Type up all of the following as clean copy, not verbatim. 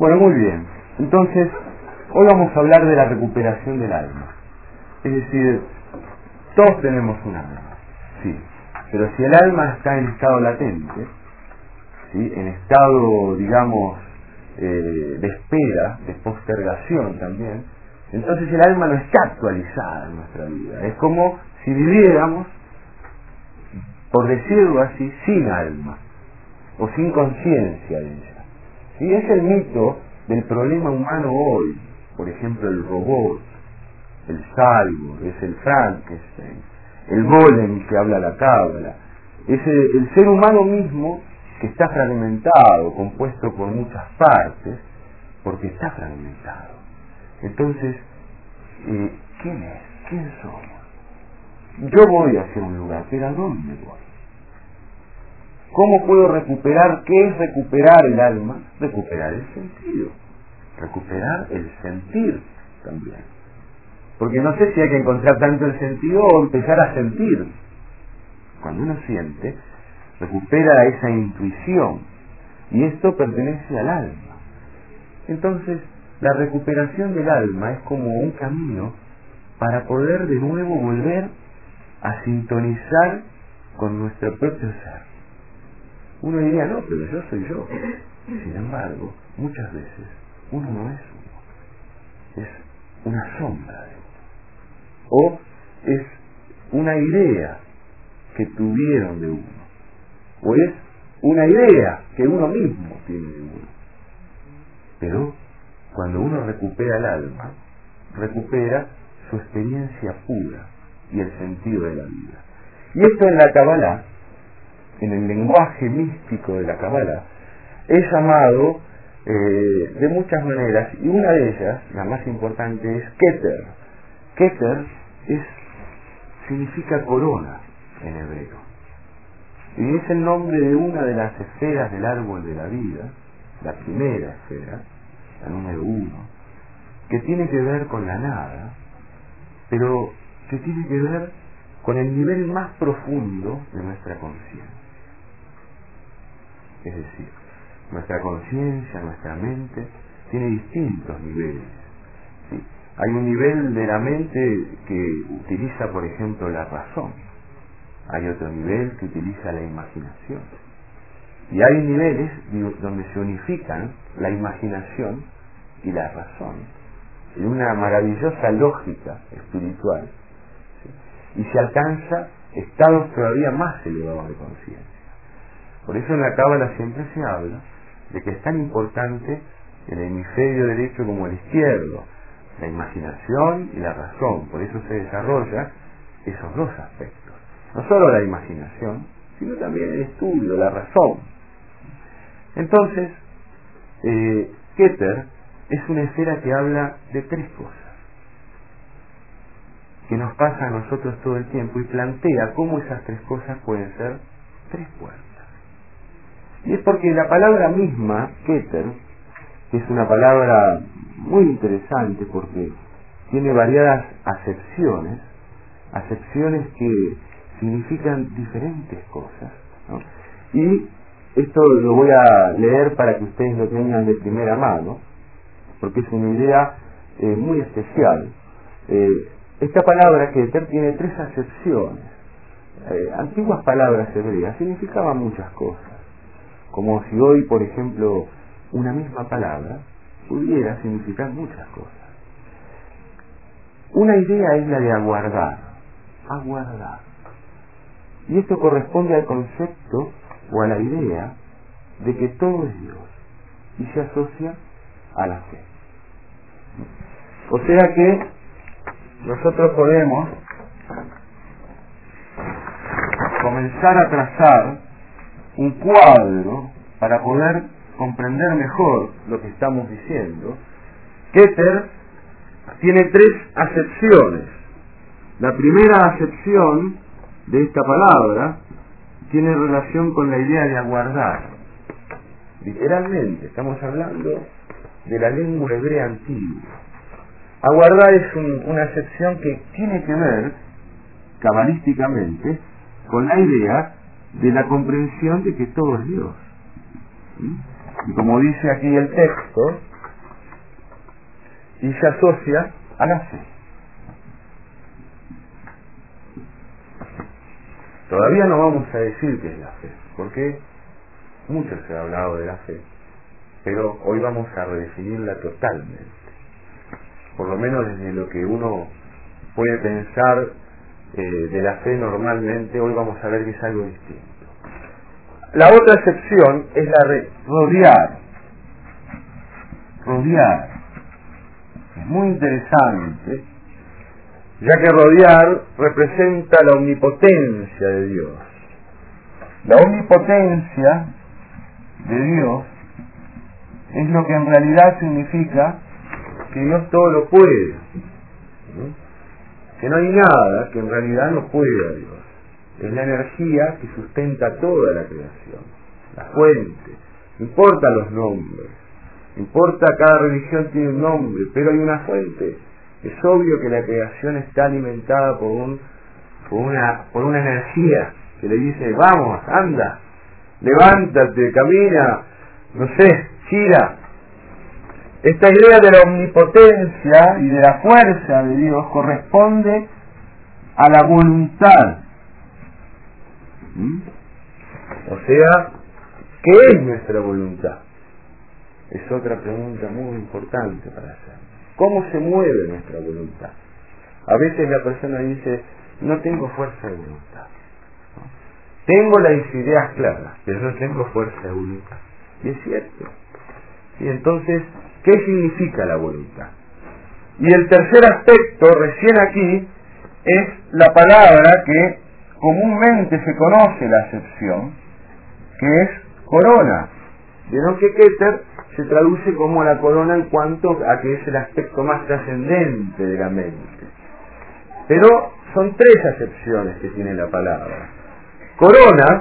Bueno, muy bien. Entonces, hoy vamos a hablar de la recuperación del alma. Es decir, todos tenemos un alma, sí. Pero si el alma está en estado latente, ¿sí?, en estado, digamos, de espera, de postergación también, entonces el alma no está actualizada en nuestra vida. Es como si viviéramos, por decirlo así, sin alma, o sin conciencia de ella. ¿Sí? Es el mito del problema humano hoy. Por ejemplo, el robot, el cyborg, es el Frankenstein, el golem que habla la cábala. Es el ser humano mismo que está fragmentado, compuesto por muchas partes, porque está fragmentado. Entonces, ¿quién es? ¿Quién somos? Yo voy hacia un lugar, pero ¿a dónde voy? ¿Cómo puedo recuperar? ¿Qué es recuperar el alma? Recuperar el sentido. Recuperar el sentir también. Porque no sé si hay que encontrar tanto el sentido o empezar a sentir. Cuando uno siente, recupera esa intuición. Y esto pertenece al alma. Entonces, la recuperación del alma es como un camino para poder de nuevo volver a sintonizar con nuestro propio ser. Uno diría, no, pero yo soy yo. Sin embargo, muchas veces uno no es uno. Es una sombra de uno. O es una idea que tuvieron de uno. O es una idea que uno mismo tiene de uno. Pero cuando uno recupera el alma, recupera su experiencia pura y el sentido de la vida. Y esto en la Kabbalah, en el lenguaje místico de la Kabbalah, es llamado de muchas maneras, y una de ellas, la más importante, es Keter. Keter significa corona en hebreo, y es el nombre de una de las esferas del árbol de la vida, la primera esfera, la número 1, que tiene que ver con la nada, pero que tiene que ver con el nivel más profundo de nuestra conciencia. Es decir, nuestra conciencia, nuestra mente, tiene distintos niveles. ¿Sí? Hay un nivel de la mente que utiliza, por ejemplo, la razón. Hay otro nivel que utiliza la imaginación. Y hay niveles donde se unifican la imaginación y la razón en una maravillosa lógica espiritual. ¿Sí? Y se alcanza estados todavía más elevados de conciencia. Por eso en la Cábala siempre se habla de que es tan importante el hemisferio derecho como el izquierdo, la imaginación y la razón. Por eso se desarrolla esos dos aspectos. No solo la imaginación, sino también el estudio, la razón. Entonces, Keter es una esfera que habla de tres cosas, que nos pasa a nosotros todo el tiempo y plantea cómo esas tres cosas pueden ser tres puertas. Y es porque la palabra misma, Keter, que es una palabra muy interesante porque tiene variadas acepciones que significan diferentes cosas, ¿no? Y esto lo voy a leer para que ustedes lo tengan de primera mano, porque es una idea muy especial. Esta palabra Keter tiene tres acepciones. Antiguas palabras hebreas significaban muchas cosas. Como si hoy, por ejemplo, una misma palabra pudiera significar muchas cosas. Una idea es la de aguardar. Aguardar. Y esto corresponde al concepto o a la idea de que todo es Dios y se asocia a la fe. O sea que nosotros podemos comenzar a trazar un cuadro para poder comprender mejor lo que estamos diciendo. Keter tiene tres acepciones. La primera acepción de esta palabra tiene relación con la idea de aguardar. Literalmente, estamos hablando de la lengua hebrea antigua. Aguardar es una acepción que tiene que ver, cabalísticamente, con la idea de la comprensión de que todo es Dios. ¿Sí? Y como dice aquí el texto, y se asocia a la fe. Todavía no vamos a decir qué es la fe, porque mucho se ha hablado de la fe, pero hoy vamos a redefinirla totalmente. Por lo menos desde lo que uno puede pensar de la fe normalmente, hoy vamos a ver que es algo distinto. La otra excepción es la de rodear. Rodear. Es muy interesante, ya que rodear representa la omnipotencia de Dios. La omnipotencia de Dios es lo que en realidad significa que Dios todo lo puede, ¿no? Que no hay nada que en realidad no pueda Dios. Es la energía que sustenta toda la creación, la fuente. No importa los nombres, no importa, cada religión tiene un nombre, pero hay una fuente. Es obvio que la creación está alimentada por una energía que le dice: vamos, anda, levántate, camina, no sé, gira. Esta idea de la omnipotencia y de la fuerza de Dios corresponde a la voluntad. O sea, ¿qué es nuestra voluntad? Es otra pregunta muy importante para hacer. ¿Cómo se mueve nuestra voluntad? A veces la persona dice: no tengo fuerza de voluntad. Tengo las ideas claras, pero no tengo fuerza de voluntad. Y es cierto. Y entonces, ¿qué significa la voluntad? Y el tercer aspecto, recién aquí, es la palabra que comúnmente se conoce la acepción, que es corona. Vieron que Keter se traduce como la corona en cuanto a que es el aspecto más trascendente de la mente. Pero son tres acepciones que tiene la palabra. Corona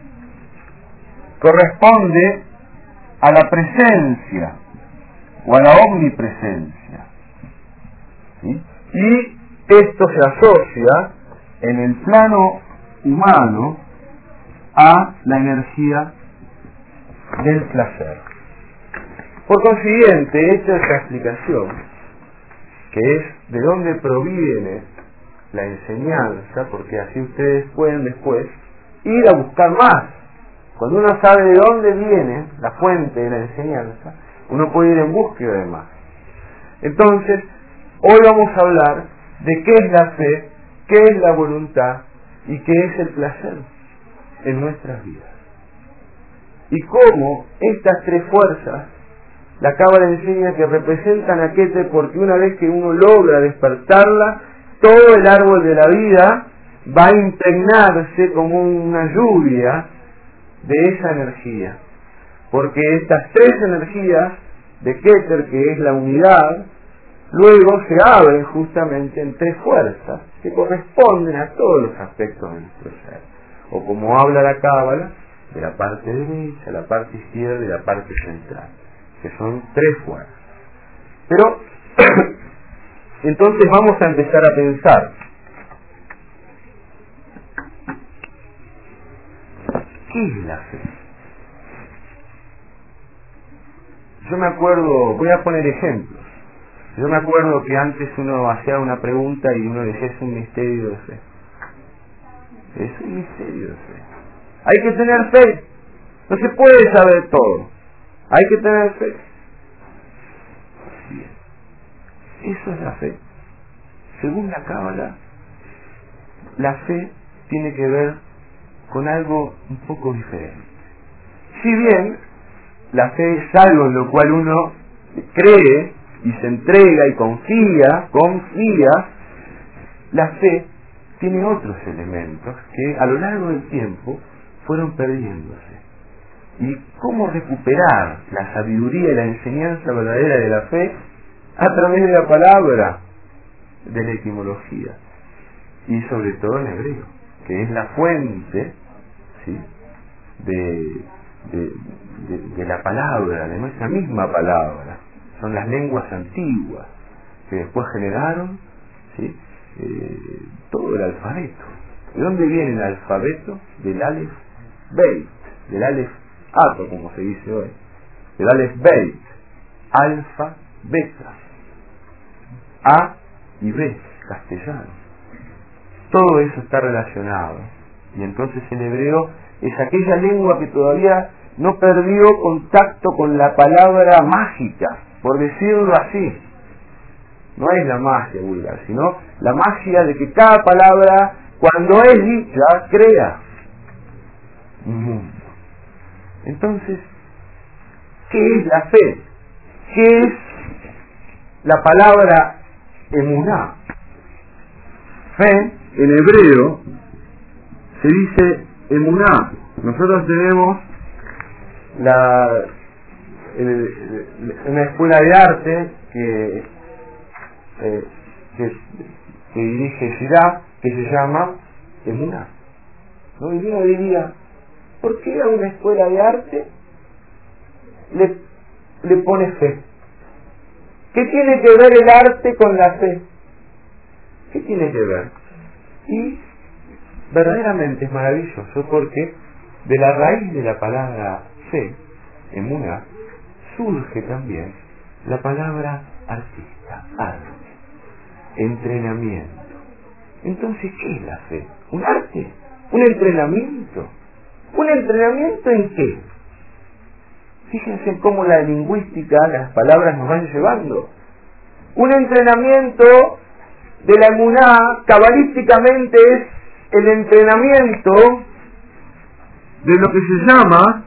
corresponde a la presencia o a la omnipresencia, ¿sí? Y esto se asocia en el plano humano a la energía del placer. Por consiguiente, esta es la explicación, que es de dónde proviene la enseñanza, porque así ustedes pueden después ir a buscar más. Cuando uno sabe de dónde viene la fuente de la enseñanza, uno puede ir en búsqueda de más. Entonces, hoy vamos a hablar de qué es la fe, qué es la voluntad y qué es el placer en nuestras vidas. Y cómo estas tres fuerzas, la Cábala enseña que representan a Keter, porque una vez que uno logra despertarla, todo el árbol de la vida va a impregnarse como una lluvia de esa energía. Porque estas tres energías de Keter, que es la unidad, luego se abren justamente en tres fuerzas que corresponden a todos los aspectos de nuestro ser. O como habla la Cábala, de la parte derecha, la parte izquierda y la parte central, que son tres fuerzas. Pero entonces vamos a empezar a pensar: ¿qué es la fe? Yo me acuerdo, voy a poner ejemplos. Yo me acuerdo que antes uno hacía una pregunta y uno decía: es un misterio de fe. Es un misterio de fe. Hay que tener fe. No se puede saber todo. Hay que tener fe. Bien. Eso es la fe. Según la Cábala, la fe tiene que ver con algo un poco diferente. Si bien la fe es algo en lo cual uno cree y se entrega y confía, la fe tiene otros elementos que a lo largo del tiempo fueron perdiéndose. ¿Y cómo recuperar la sabiduría y la enseñanza verdadera de la fe? A través de la palabra, de la etimología, y sobre todo en hebreo, que es la fuente, ¿sí?, de la palabra, de nuestra misma palabra. Son las lenguas antiguas que después generaron, ¿sí?, todo el alfabeto. ¿De dónde viene el alfabeto? Del Aleph Beit, del Aleph Ato, como se dice hoy, del Aleph Beit, alfa, beta. A y B, castellano. Todo eso está relacionado. Y entonces el hebreo es aquella lengua que todavía no perdió contacto con la palabra mágica, por decirlo así. No es la magia vulgar, sino la magia de que cada palabra, cuando es dicha, crea un mundo. Entonces, ¿qué es la fe? ¿Qué es la palabra emuná? Fe, en hebreo, se dice emuná. Nosotros tenemos una escuela de arte que dirige Shirá, que se llama emuná. ¿No? Y uno diría, ¿por qué a una escuela de arte le pone fe? ¿Qué tiene que ver el arte con la fe? ¿Qué tiene que ver? Y verdaderamente es maravilloso porque de la raíz de la palabra fe, emuná, surge también la palabra artista, arte, entrenamiento. Entonces, ¿qué es la fe? ¿Un arte? ¿Un entrenamiento? ¿Un entrenamiento en qué? Fíjense cómo la lingüística, las palabras nos van llevando. Un entrenamiento de la emuná, cabalísticamente, es el entrenamiento de lo que se llama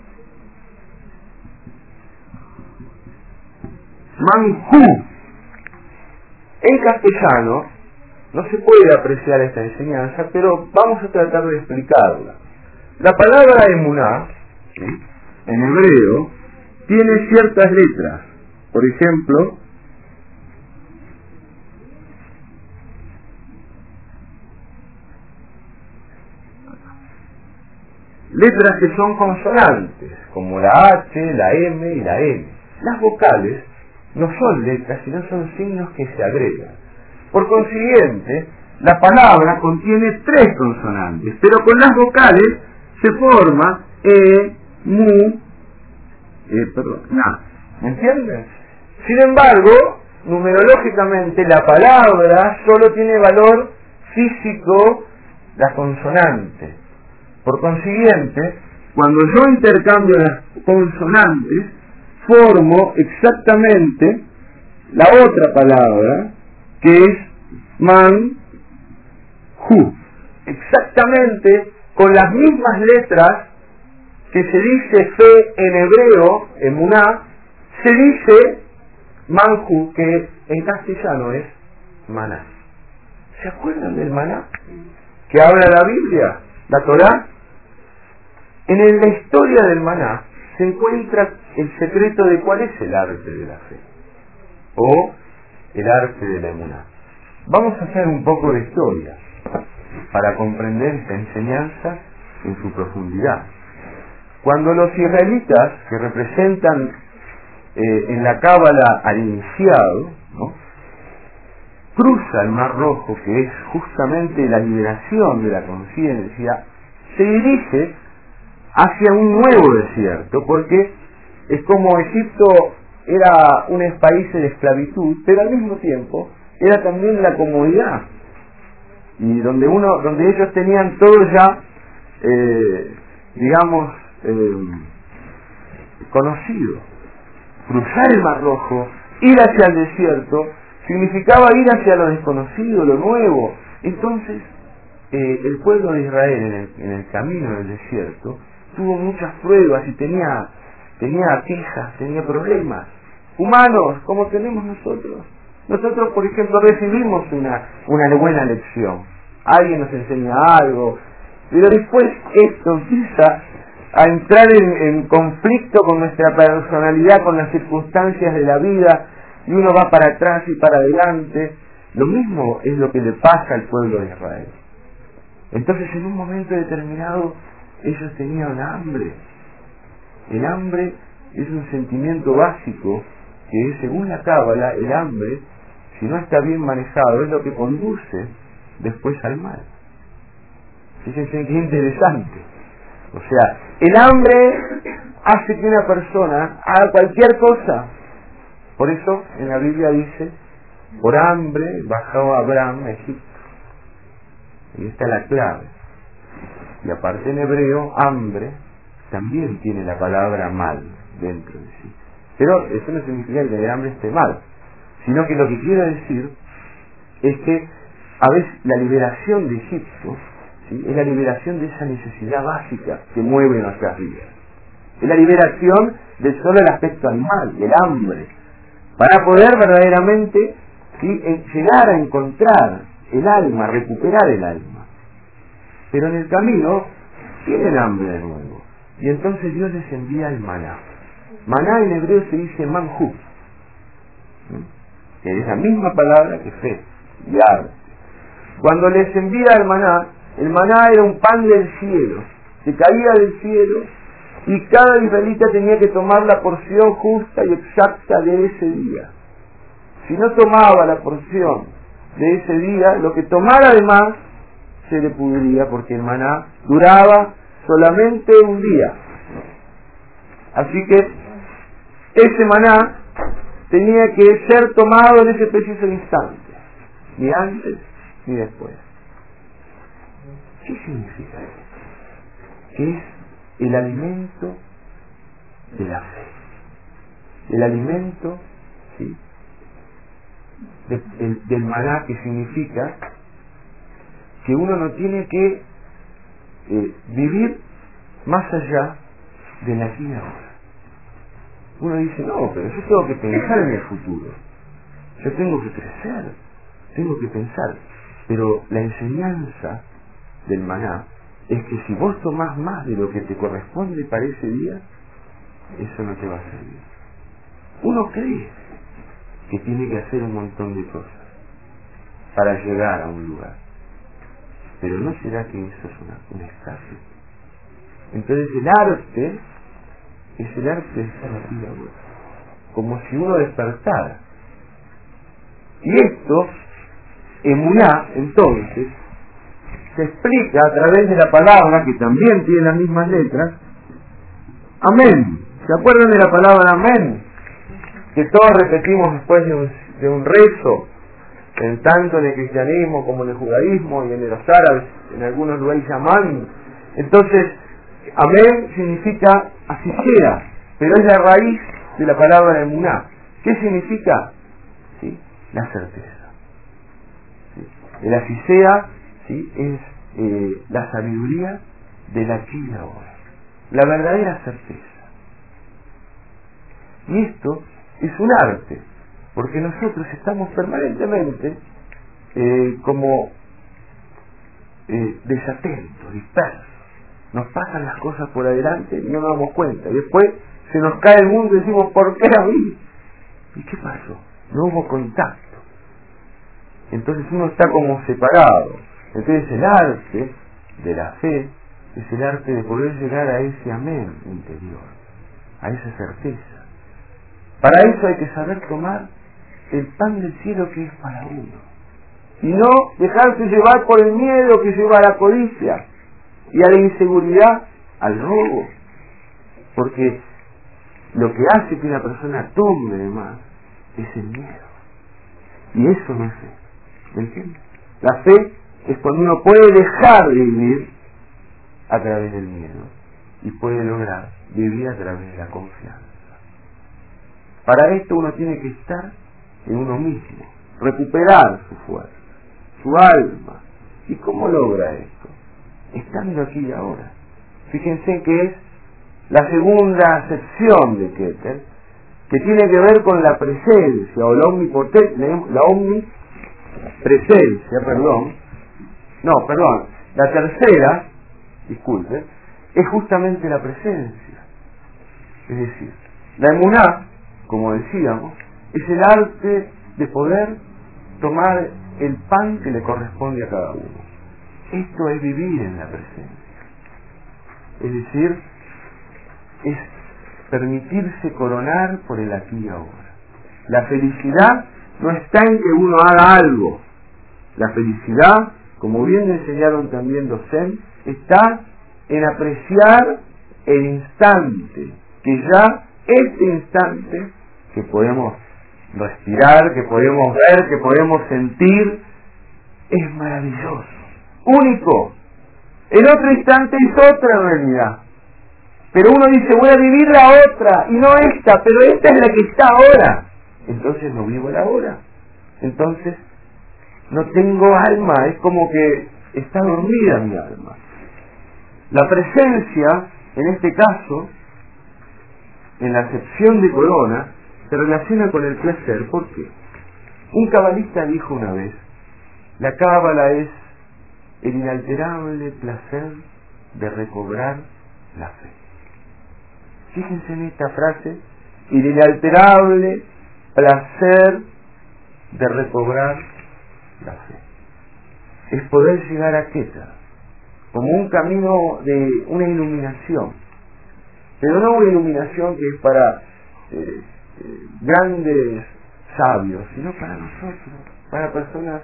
manjú. En castellano no se puede apreciar esta enseñanza, pero vamos a tratar de explicarla. La palabra emuná, ¿sí?, en hebreo, tiene ciertas letras. Por ejemplo, letras que son consonantes, como la H, la M y la N. Las vocales no son letras, sino son signos que se agregan. Por consiguiente, la palabra contiene 3 consonantes, pero con las vocales se forma mu, na. ¿Me entienden? Sin embargo, numerológicamente la palabra solo tiene valor físico la consonante. Por consiguiente, cuando yo intercambio las consonantes, formo exactamente la otra palabra, que es manjú. Exactamente con las mismas letras que se dice fe en hebreo, emuná, se dice manjú, que en castellano es maná. ¿Se acuerdan del maná que habla la Biblia, la Torá? En la historia del maná se encuentra el secreto de cuál es el arte de la fe o el arte de la emuná. Vamos a hacer un poco de historia para comprender esta enseñanza en su profundidad. Cuando los israelitas, que representan en la cábala al iniciado, ¿no?, cruza el Mar Rojo, que es justamente la liberación de la conciencia, se dirige hacia un nuevo desierto, porque es como Egipto era un país de esclavitud, pero al mismo tiempo era también la comodidad, y donde ellos tenían todo ya, conocido. Cruzar el Mar Rojo, ir hacia el desierto, significaba ir hacia lo desconocido, lo nuevo. Entonces, el pueblo de Israel en el camino del desierto tuvo muchas pruebas y tenía quejas, tenía problemas humanos, como tenemos nosotros. Nosotros, por ejemplo, recibimos una buena lección, alguien nos enseña algo, pero después esto empieza a entrar en conflicto con nuestra personalidad, con las circunstancias de la vida, y uno va para atrás y para adelante. Lo mismo es lo que le pasa al pueblo de Israel. Entonces, en un momento determinado, ellos tenían hambre. El hambre es un sentimiento básico que es, según la cábala, el hambre, si no está bien manejado, es lo que conduce después al mal. Fíjense qué interesante. O sea, el hambre hace que una persona haga cualquier cosa. Por eso en la Biblia dice Por hambre bajó Abraham a Egipto. Y esta es la clave. Y aparte en hebreo, hambre también tiene la palabra mal dentro de sí. Pero eso no significa que el hambre esté mal, sino que lo que quiero decir es que a veces la liberación de Egipto, ¿sí?, es la liberación de esa necesidad básica que mueve nuestras vidas. Es la liberación de solo el aspecto animal, el hambre, para poder verdaderamente, ¿sí?, llegar a encontrar el alma, recuperar el alma. Pero en el camino tienen hambre de nuevo. Y entonces Dios les envía el maná. Maná en hebreo se dice manjú, que es la misma palabra que fe y arte. Cuando les envía el maná era un pan del cielo, que caía del cielo, y cada israelita tenía que tomar la porción justa y exacta de ese día. Si no tomaba la porción de ese día, lo que tomara además se le pudría, porque el maná duraba solamente un día. Así que ese maná tenía que ser tomado en ese preciso instante, ni antes ni después. ¿Qué significa eso? Que es el alimento de la fe, el alimento, ¿sí?, del maná, que significa que uno no tiene que vivir más allá de la aquí y ahora. Uno dice, no, pero yo tengo que pensar en el futuro, yo tengo que crecer, tengo que pensar. Pero la enseñanza del maná es que si vos tomás más de lo que te corresponde para ese día, eso no te va a servir. Uno cree que tiene que hacer un montón de cosas para llegar a un lugar, pero ¿no será que eso es un escape? Entonces el arte es el arte de estar aquí ahora, como si uno despertara. Y esto, emuná, entonces, se explica a través de la palabra, que también tiene las mismas letras, amén. ¿Se acuerdan de la palabra amén? Que todos repetimos después de un rezo, tanto en el cristianismo como en el judaísmo y en los árabes, en algunos lugares llaman. Entonces, amén significa así sea, pero es la raíz de la palabra emuná. ¿Qué significa? ¿Sí? La certeza. ¿Sí? El así sea, ¿sí?, es la sabiduría del aquí y ahora, la verdadera certeza. Y esto es un arte, porque nosotros estamos permanentemente como desatentos, dispersos. Nos pasan las cosas por adelante y no nos damos cuenta. Y después se nos cae el mundo y decimos, ¿por qué a mí? ¿Y qué pasó? No hubo contacto. Entonces uno está como separado. Entonces el arte de la fe es el arte de poder llegar a ese amén interior, a esa certeza. Para eso hay que saber tomar el pan del cielo que es para uno, y no dejarse llevar por el miedo que lleva a la codicia y a la inseguridad, al robo, porque lo que hace que una persona tome de más es el miedo, y eso no es fe. ¿Me entiendes? La fe es cuando uno puede dejar de vivir a través del miedo y puede lograr vivir a través de la confianza. Para esto uno tiene que estar en uno mismo, recuperar su fuerza, su alma. ¿Y cómo logra esto? Estando aquí y ahora. Fíjense que es la segunda acepción de Keter, que tiene que ver con la presencia o la omnipresencia, la tercera, disculpe, es justamente la presencia. Es decir, la emuná, como decíamos, es el arte de poder tomar el pan que le corresponde a cada uno. Esto es vivir en la presencia. Es decir, es permitirse coronar por el aquí y ahora. La felicidad no está en que uno haga algo. La felicidad, como bien enseñaron también los Zen, está en apreciar el instante, que ya este instante que podemos respirar, que podemos ver, que podemos sentir, es maravilloso, único. El otro instante es otra realidad. Pero uno dice, voy a vivir la otra, y no esta, pero esta es la que está ahora. Entonces no vivo la hora. Entonces no tengo alma, es como que está dormida mi alma. La presencia, en este caso, en la acepción de Corona, se relaciona con el placer. ¿Por qué? Un cabalista dijo una vez, la cábala es el inalterable placer de recobrar la fe. Fíjense en esta frase, el inalterable placer de recobrar la fe. Es poder llegar a Queta, como un camino de una iluminación, pero no una iluminación que es para grandes sabios, sino para nosotros, para personas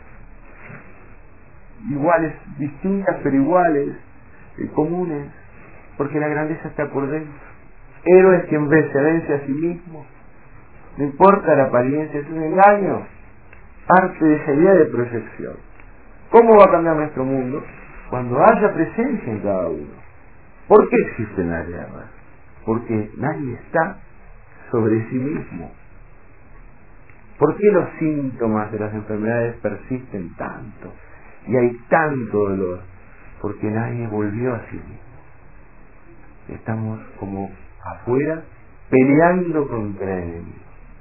iguales, distintas pero iguales, comunes, porque la grandeza está por dentro. Héroe es quien vence a sí mismo. No importa la apariencia, es un engaño, parte de esa idea de proyección. ¿Cómo va a cambiar nuestro mundo? Cuando haya presencia en cada uno. ¿Por qué existen las guerras? Porque nadie está sobre sí mismo. ¿Por qué los síntomas de las enfermedades persisten tanto? Y hay tanto dolor. Porque nadie volvió a sí mismo. Estamos como afuera peleando contra el enemigo.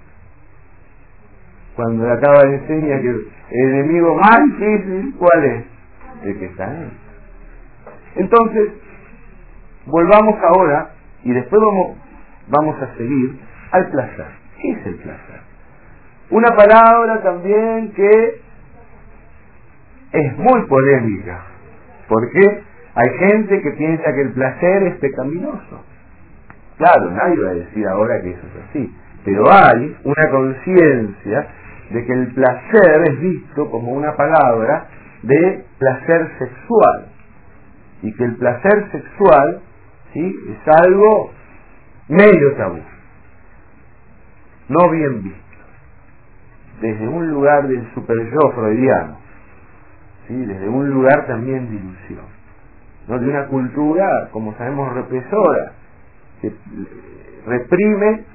Cuando la cábala enseña que el enemigo más difícil, ¿cuál es? El que está en él. Entonces, volvamos ahora y después vamos a seguir al placer. ¿Qué es el placer? Una palabra también que es muy polémica. ¿Por qué? Hay gente que piensa que el placer es pecaminoso. Claro, nadie va a decir ahora que eso es así, pero hay una conciencia de que el placer es visto como una palabra de placer sexual, y que el placer sexual, ¿sí?, es algo medio tabú, no bien visto, desde un lugar del super-yo freudiano, ¿sí?, desde un lugar también de ilusión, ¿no?, de una cultura, como sabemos, represora, que reprime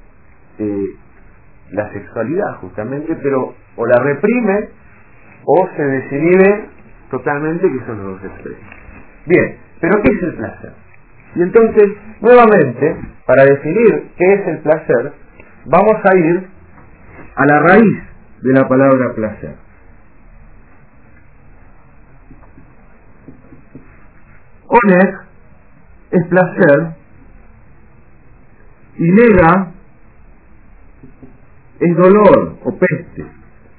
la sexualidad justamente, pero o la reprime o se desinhibe totalmente, que son los dos extremos. Bien, pero ¿qué es el placer? Y entonces, nuevamente, para definir qué es el placer, vamos a ir a la raíz de la palabra placer. Oneg es placer y nega es dolor o peste.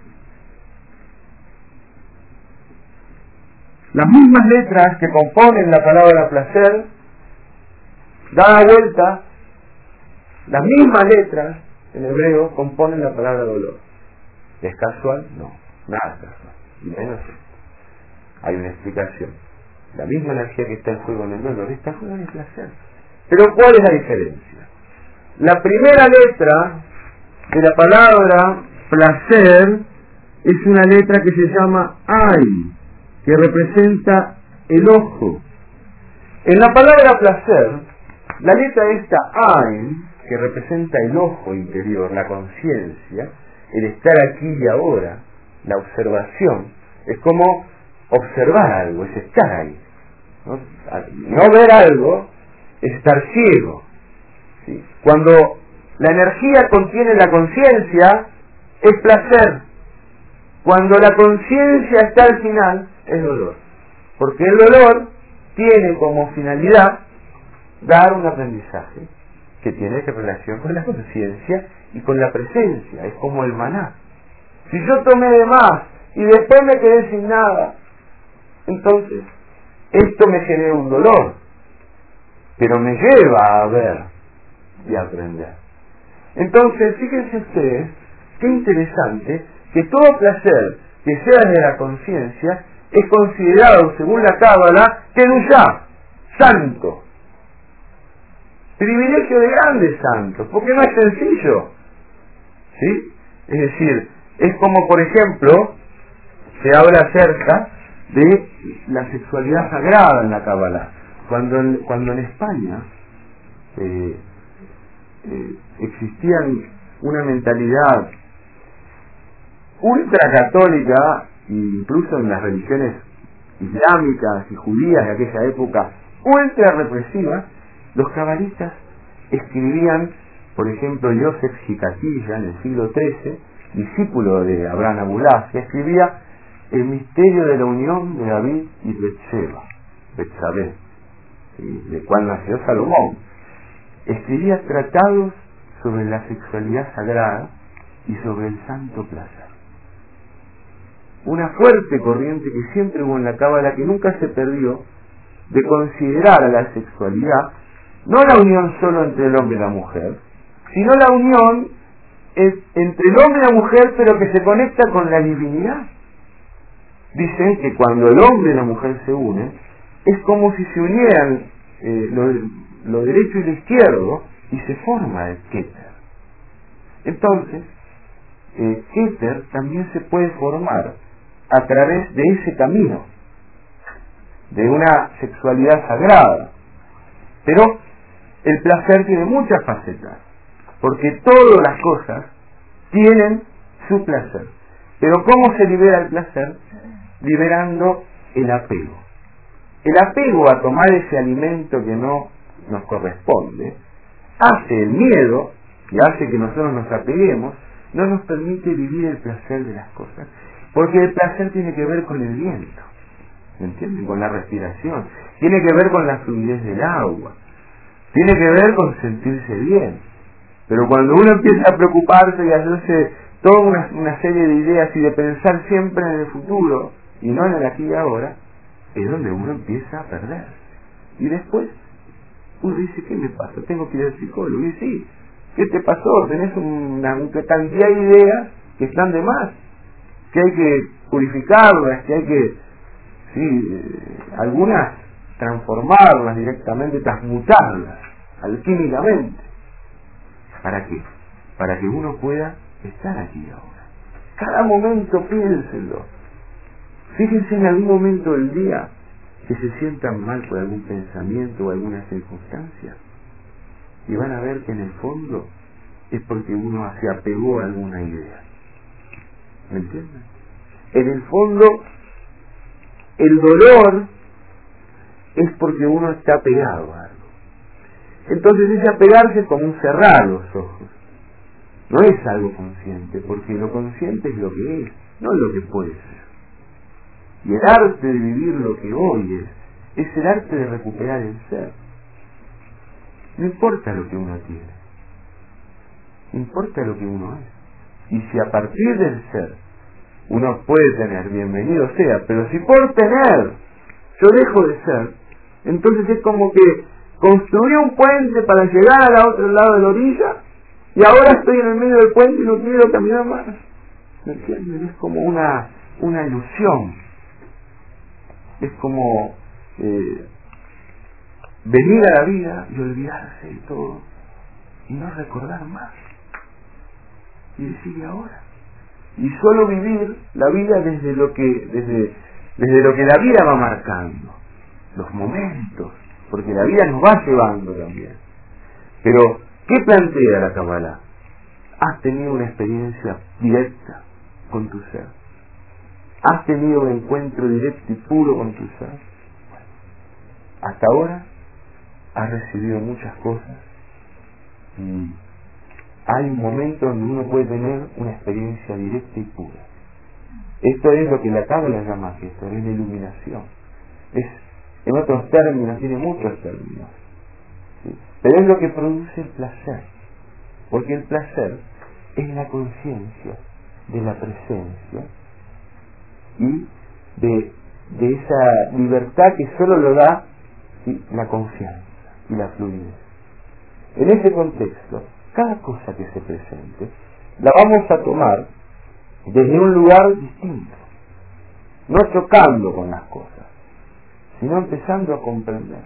Las mismas letras que componen la palabra placer, dada vuelta, las mismas letras en hebreo componen la palabra dolor. ¿Es casual? No, nada es casual, y menos esto. Hay una explicación. La misma energía que está en juego en el dolor está en juego en el placer. Pero ¿cuál es la diferencia? La primera letra de la palabra placer es una letra que se llama Ain, que representa el ojo. En la palabra placer, la letra esta Ain, que representa el ojo interior, la conciencia, el estar aquí y ahora, la observación, es como observar algo, es estar ahí. No ver algo es estar ciego. ¿Sí? Cuando la energía contiene la conciencia, es placer. Cuando la conciencia está al final, es dolor. Porque el dolor tiene como finalidad dar un aprendizaje que tiene relación con la conciencia y con la presencia. Es como el maná. Si yo tomé de más y después me quedé sin nada, entonces esto me genera un dolor, pero me lleva a ver y a aprender. Entonces, fíjense ustedes, qué interesante que todo placer que sea de la conciencia es considerado, según la Cábala, Kedushá, santo. Privilegio de grandes santos, porque no es sencillo. ¿Sí? Es decir, es como, por ejemplo, se habla acerca de la sexualidad sagrada en la Cábala. Cuando en España existían una mentalidad ultracatólica, incluso en las religiones islámicas y judías de aquella época, ultra represivas, los cabalistas escribían, por ejemplo, Joseph Gicatilla en el siglo XIII, discípulo de Abraham Abulafia, escribía el misterio de la unión de David y Betsabé, de cual nació Salomón. Escribía tratados sobre la sexualidad sagrada y sobre el santo placer. Una fuerte corriente que siempre hubo en la Cábala, que nunca se perdió, de considerar a la sexualidad no la unión solo entre el hombre y la mujer, sino la unión entre el hombre y la mujer, pero que se conecta con la divinidad. Dicen que cuando el hombre y la mujer se unen, es como si se unieran lo derecho y lo izquierdo, y se forma el Keter. Entonces, Keter también se puede formar a través de ese camino, de una sexualidad sagrada. Pero el placer tiene muchas facetas, porque todas las cosas tienen su placer. Pero ¿cómo se libera el placer? Liberando el apego. El apego a tomar ese alimento que no nos corresponde hace el miedo, que hace que nosotros nos apeguemos, no nos permite vivir el placer de las cosas, porque el placer tiene que ver con el viento, ¿me entienden? Con la respiración, tiene que ver con la fluidez del agua, tiene que ver con sentirse bien. Pero cuando uno empieza a preocuparse y a hacerse toda una serie de ideas y de pensar siempre en el futuro y no en el aquí y ahora, es donde uno empieza a perder. Y después uno dice, ¿qué me pasa? Tengo que ir al psicólogo. Y sí, ¿qué te pasó? Tenés una cantidad de ideas que están de más, que hay que purificarlas, que hay que, algunas transformarlas directamente, transmutarlas alquímicamente. ¿Para qué? Para que uno pueda estar aquí ahora. Cada momento piénsenlo. Fíjense en algún momento del día que se sientan mal por algún pensamiento o alguna circunstancia, y van a ver que en el fondo es porque uno se apegó a alguna idea. ¿Me entienden? En el fondo, el dolor es porque uno está apegado a algo. Entonces ese apegarse es como un cerrar los ojos. No es algo consciente, porque lo consciente es lo que es, no lo que puede ser. Y el arte de vivir lo que hoy es el arte de recuperar el ser. No importa lo que uno tiene, importa lo que uno es. Y si a partir del ser uno puede tener, bienvenido sea, pero si por tener yo dejo de ser, entonces es como que construí un puente para llegar al otro lado de la orilla y ahora estoy en el medio del puente y no quiero caminar más. ¿Me entienden? Es como una ilusión. Es como venir a la vida y olvidarse de todo y no recordar más. Y decir, ¿y ahora? Y solo vivir la vida desde lo que la vida va marcando, los momentos, porque la vida nos va llevando también. Pero, ¿qué plantea la Cábala? Has tenido una experiencia directa con tu ser. Has tenido un encuentro directo y puro con tu ser. Hasta ahora has recibido muchas cosas y hay un momento donde uno puede tener una experiencia directa y pura. Esto es lo que la Cábala llama esto, es la iluminación. En otros términos, tiene muchos términos, ¿sí? Pero es lo que produce el placer, porque el placer es la conciencia de la presencia y de esa libertad que solo lo da, ¿sí?, la confianza y la fluidez. En ese contexto, cada cosa que se presente la vamos a tomar desde un lugar distinto, no chocando con las cosas, sino empezando a comprender.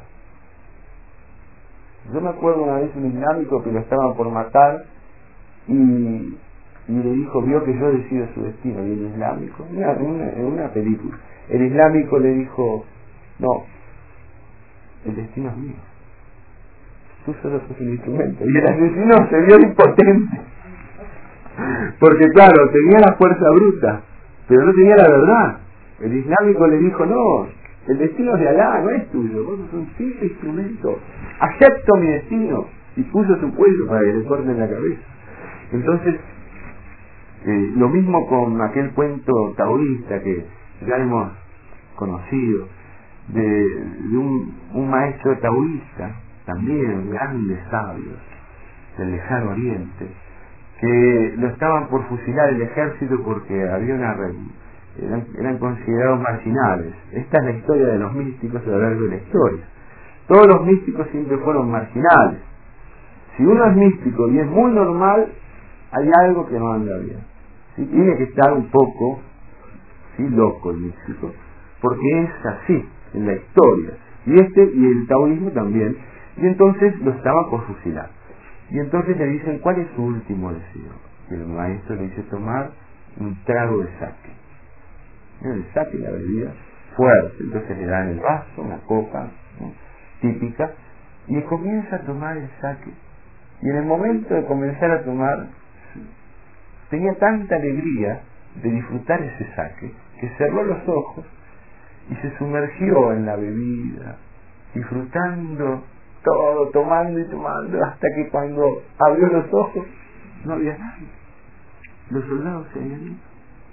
Yo me acuerdo una vez un islámico que lo estaban por matar y y le dijo, vio que yo decido su destino, y el islámico, en una película, el islámico le dijo, no, el destino es mío, tú solo sos un instrumento. Y el asesino se vio impotente, porque claro, tenía la fuerza bruta, pero no tenía la verdad. El islámico le dijo, no, el destino es de Alá, no es tuyo, vos sos un simple instrumento, acepto mi destino, y puso su cuello para que le corten la cabeza. Entonces, lo mismo con aquel cuento taoísta que ya hemos conocido, de un maestro taoísta, también grandes sabios del lejano oriente, que lo estaban por fusilar el ejército porque había eran considerados marginales. Esta es la historia de los místicos a lo largo de la historia. Todos los místicos siempre fueron marginales. Si uno es místico y es muy normal, hay algo que no anda bien. ¿Sí? Tiene que estar un poco loco el místico, porque es así en la historia. Y el taoísmo también. Y entonces lo estaban por fusilar. Y entonces le dicen, ¿cuál es su último deseo? Y el maestro le dice, tomar un trago de sake. El sake, la bebida fuerte. Entonces le dan el vaso, una copa, ¿no?, típica, y comienza a tomar el sake. Y en el momento de comenzar a tomar, tenía tanta alegría de disfrutar ese sake, que cerró los ojos y se sumergió en la bebida, disfrutando todo, tomando y tomando, hasta que cuando abrió los ojos no había nadie. Los soldados se habían ido.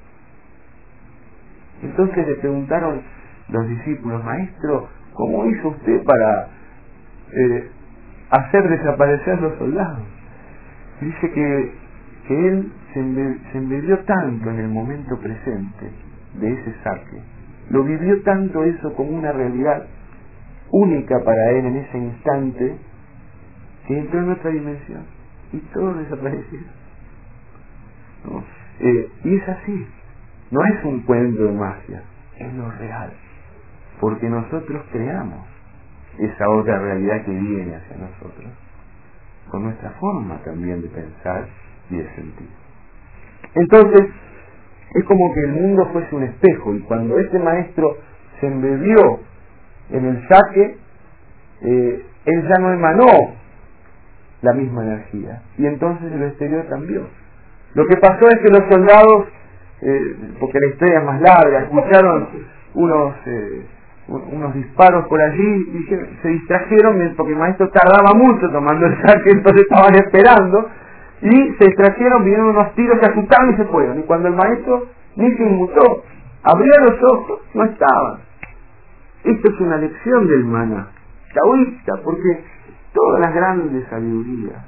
Entonces le preguntaron los discípulos, maestro, ¿cómo hizo usted para hacer desaparecer los soldados? Dice que él se embebió tanto en el momento presente de ese saque, lo vivió tanto eso como una realidad única para él en ese instante, que entró en otra dimensión y todo desapareció, ¿no? Y es así, no es un cuento de magia, es lo real, porque nosotros creamos esa otra realidad que viene hacia nosotros con nuestra forma también de pensar y de sentir. Entonces es como que el mundo fuese un espejo, y cuando este maestro se embebió en el saque, él ya no emanó la misma energía, y entonces el exterior cambió. Lo que pasó es que los soldados, porque la historia es más larga, escucharon unos disparos por allí y se distrajeron, porque el maestro tardaba mucho tomando el saque, entonces estaban esperando y se distrajeron, vinieron unos tiros, se asustaron y se fueron. Y cuando el maestro ni se inmutó, abrió los ojos, no estaban. Esto es una lección del maná taoísta, porque todas las grandes sabidurías,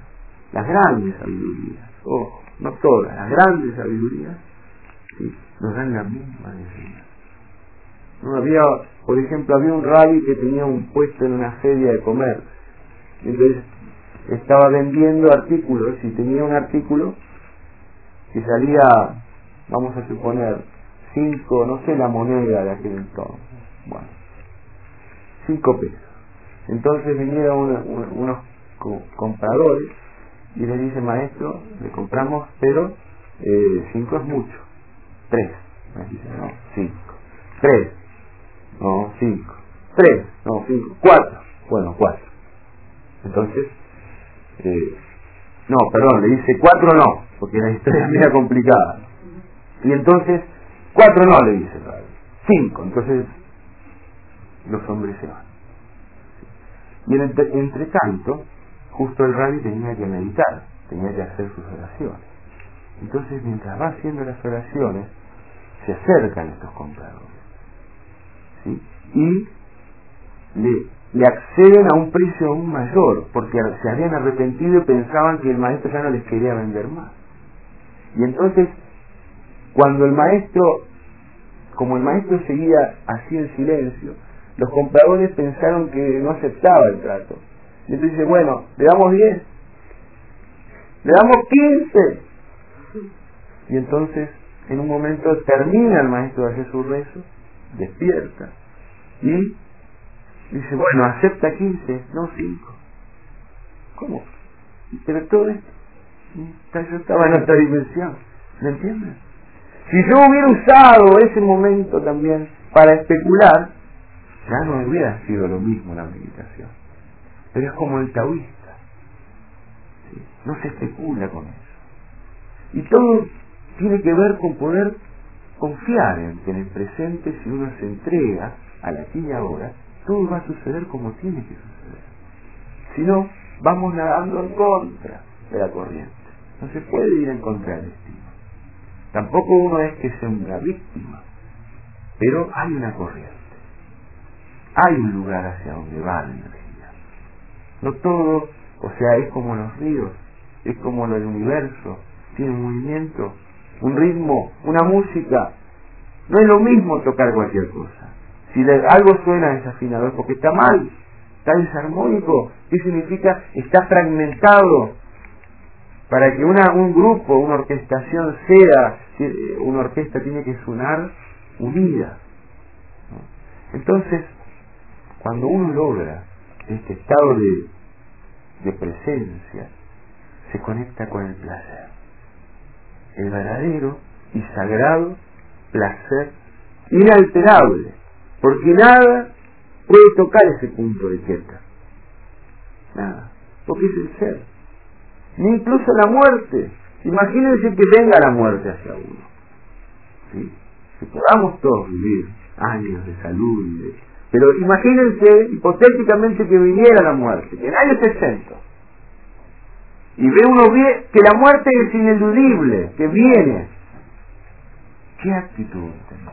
ojo, no todas, las grandes sabidurías, ¿sí?, nos dan la misma enseñanza. ¿No? Por ejemplo, había un rabí que tenía un puesto en una feria de comer, entonces estaba vendiendo artículos, y tenía un artículo que salía, vamos a suponer, 5, no sé la moneda de aquel entonces, bueno, 5 pesos. Entonces vinieron unos compradores y le dice, maestro, le compramos, pero 5 es mucho, 3. Me dice, no, 5, 3, no, 5, 3, no, 5, 4, bueno, 4. Entonces, no, perdón, le dice 4 no, porque la historia es media complicada. Y entonces, 4 no, le dice el rabí, 5. Entonces los hombres se van. Y entre tanto, justo el rabí tenía que meditar, tenía que hacer sus oraciones. Entonces, mientras va haciendo las oraciones, se acercan estos compradores, ¿sí?, y le acceden a un precio aún mayor, porque se habían arrepentido y pensaban que el maestro ya no les quería vender más. Y entonces, como el maestro seguía así en silencio, los compradores pensaron que no aceptaba el trato. Y entonces dice, bueno, le damos 10, le damos 15. Y entonces, en un momento, termina el maestro de hacer su rezo, despierta, y dice, bueno, acepta 15, no 5. ¿Cómo? Pero todo esto, yo estaba en otra dimensión. ¿Me entiendes? Si yo hubiera usado ese momento también para especular, ya no hubiera sido lo mismo la meditación. Pero es como el taoísta, ¿sí? No se especula con eso. Y todo tiene que ver con poder confiar en que en el presente, si uno se entrega al aquí y ahora, todo va a suceder como tiene que suceder. Si no, vamos nadando en contra de la corriente. No se puede ir en contra del destino. Tampoco uno es que sea una víctima, pero hay una corriente. Hay un lugar hacia donde va la energía. No todo, o sea, es como los ríos, es como el universo, tiene un movimiento, un ritmo, una música. No es lo mismo tocar cualquier cosa. Si algo suena desafinado es porque está mal, está desarmónico. ¿Qué significa? Está fragmentado. Para que un grupo, una orquestación sea, una orquesta tiene que sonar unida, ¿no? Entonces, cuando uno logra este estado de presencia, se conecta con el placer. El verdadero y sagrado placer inalterable, porque nada puede tocar ese punto de quieta. Nada, porque es el ser. Ni incluso la muerte. Imagínense que venga la muerte hacia uno. ¿Sí? Que podamos todos vivir años de salud, pero imagínense hipotéticamente que viniera la muerte, que nadie esté exento. Y ve uno que la muerte es ineludible, que viene. ¿Qué actitud tenemos?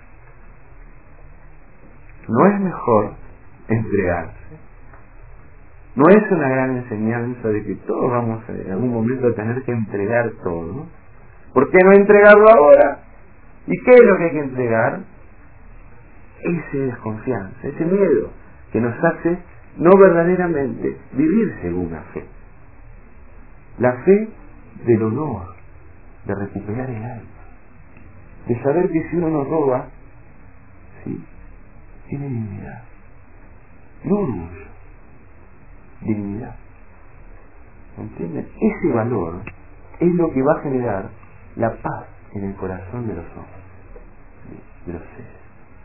¿No es mejor entregarse? ¿No es una gran enseñanza de que todos vamos en algún momento a tener que entregar todo? ¿Por qué no entregarlo ahora? ¿Y qué es lo que hay que entregar? Esa desconfianza, ese miedo que nos hace no verdaderamente vivir según la fe. La fe del honor, de recuperar el alma, de saber que si uno nos roba, sí, tiene dignidad, no orgullo, dignidad. ¿Entienden? Ese valor es lo que va a generar la paz en el corazón de los hombres, de los seres.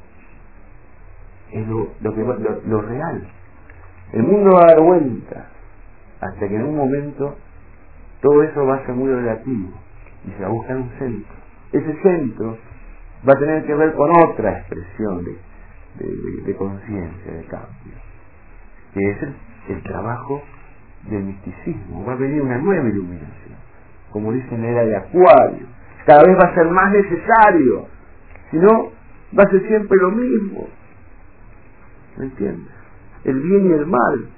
Es lo real. El mundo va a dar vuelta hasta que en un momento todo eso va a ser muy relativo y se va a buscar un centro. Ese centro va a tener que ver con otra expresión de conciencia, de cambio, que es el trabajo del misticismo. Va a venir una nueva iluminación, como dicen, era de Acuario. Cada vez va a ser más necesario, si no va a ser siempre lo mismo. ¿Me entiendes? El bien y el mal.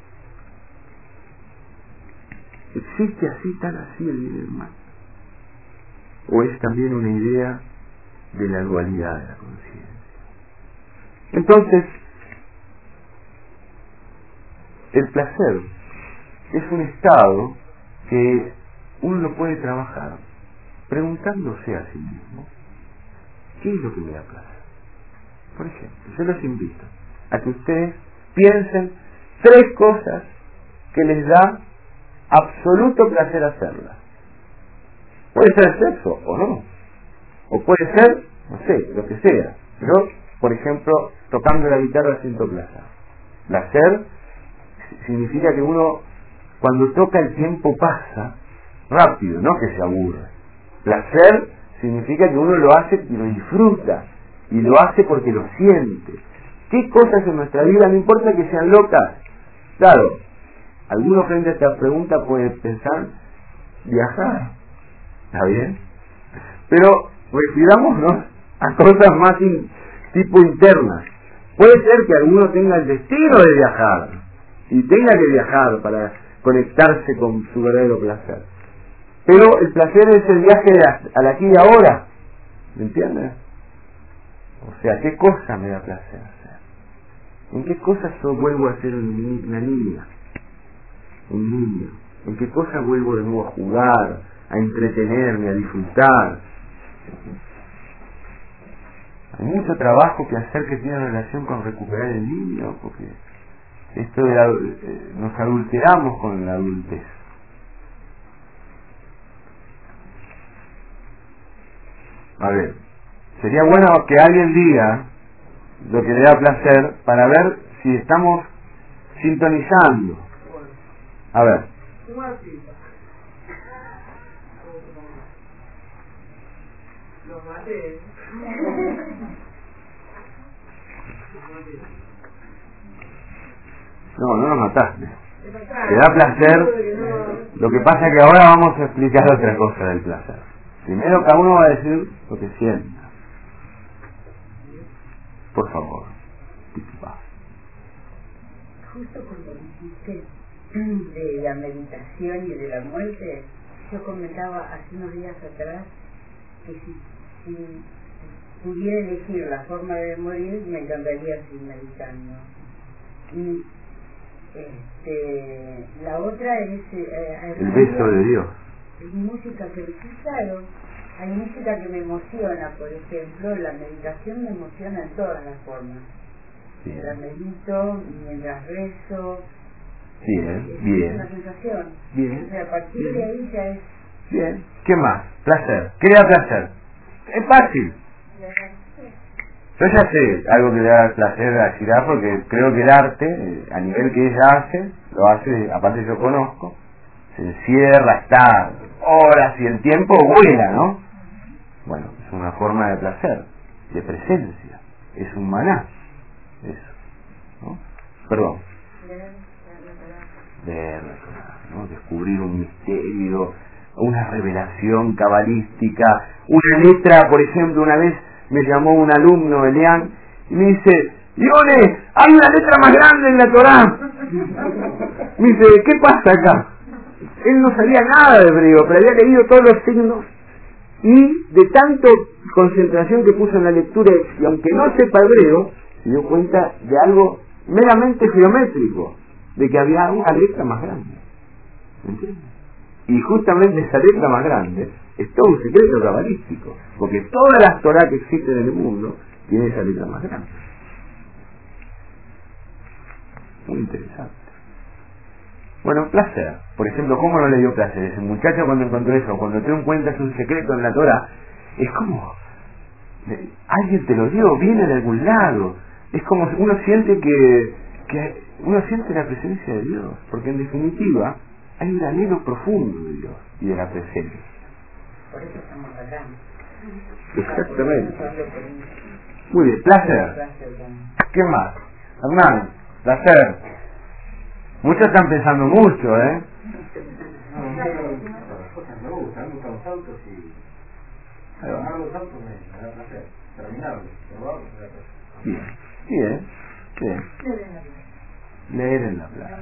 ¿Existe así, tan así el bien y el mal? ¿O es también una idea de la dualidad de la conciencia? Entonces, el placer es un estado que uno lo puede trabajar preguntándose a sí mismo, ¿qué es lo que me da placer? Por ejemplo, yo los invito a que ustedes piensen 3 cosas que les da absoluto placer hacerlas. Puede ser sexo o no, o puede ser, no sé, lo que sea. Yo, por ejemplo, tocando la guitarra siento placer. Placer significa que uno, cuando toca, el tiempo pasa rápido, no que se aburre. Placer significa que uno lo hace y lo disfruta, y lo hace porque lo siente. ¿Qué cosas en nuestra vida, no importa que sean locas? Claro, alguno frente a esta pregunta puede pensar, viajar, ¿está bien? Pero refirámonos a cosas más tipo internas. Puede ser que alguno tenga el destino de viajar, y tenga que viajar para conectarse con su verdadero placer. Pero el placer es el viaje al aquí y ahora. ¿Me entiendes? O sea, ¿qué cosa me da placer hacer? ¿En qué cosas yo vuelvo a ser una niña? Un niño. ¿En qué cosas vuelvo de nuevo a jugar, a entretenerme, a disfrutar? Hay mucho trabajo que hacer que tiene relación con recuperar el niño, porque esto nos adulteramos con la adultez. A ver, sería bueno que alguien diga lo que le da placer para ver si estamos sintonizando. A ver. No, no lo mataste. Te da placer. Lo que pasa es que ahora vamos a explicar otra cosa del placer. Primero cada uno va a decir lo que sienta. Por favor. Justo cuando dijiste de la meditación y de la muerte, yo comentaba hace unos días atrás que si pudiera elegir la forma de morir, me encantaría seguir meditando. Y la otra es el beso de Dios. Es música que, claro, hay música que me emociona, por ejemplo, la meditación me emociona en todas las formas. Bien. La medito mientras rezo. Bien, es bien. una sensación. Bien. O sea, a partir Bien. de ahí ya es. Bien. ¿Qué más? Placer. ¿Qué le da placer? Es fácil. Yo ya sé algo que le da placer a Shirá, porque creo que el arte, a nivel que ella hace, lo hace, aparte yo conozco, se encierra, está horas y el tiempo vuela, ¿no? Bueno, es una forma de placer, de presencia, es un maná, eso, ¿no? Perdón. Leer, ¿no? Descubrir un misterio, una revelación cabalística, una letra, por ejemplo, una vez me llamó un alumno, Elian, y me dice, Ione, hay una letra más grande en la Torá. Me dice, ¿qué pasa acá? Él no sabía nada de hebreo, pero había leído todos los signos, y de tanto concentración que puso en la lectura, y aunque no sepa hebreo, se dio cuenta de algo meramente geométrico, de que había una letra más grande. ¿Entiendes? Y justamente esa letra más grande es todo un secreto cabalístico, porque todas las Torah que existen en el mundo tienen esa letra más grande. Muy interesante. Bueno, placer. Por ejemplo, ¿cómo no le dio placer? Ese muchacho cuando encontró eso, cuando te encuentras un secreto en la Torah, es como, alguien te lo dio, viene de algún lado. Es como uno siente que uno siente la presencia de Dios, porque en definitiva hay un anhelo profundo de Dios y de la presencia. Por eso estamos acá. Exactamente. Muy bien, placer. ¿Qué más? Hernán, placer. Muchos están pensando mucho, ¿eh? Me gustan los autos y armar los autos me da placer. Terminarlos, probarlos me da placer. Bien, bien, bien. Leer en la playa.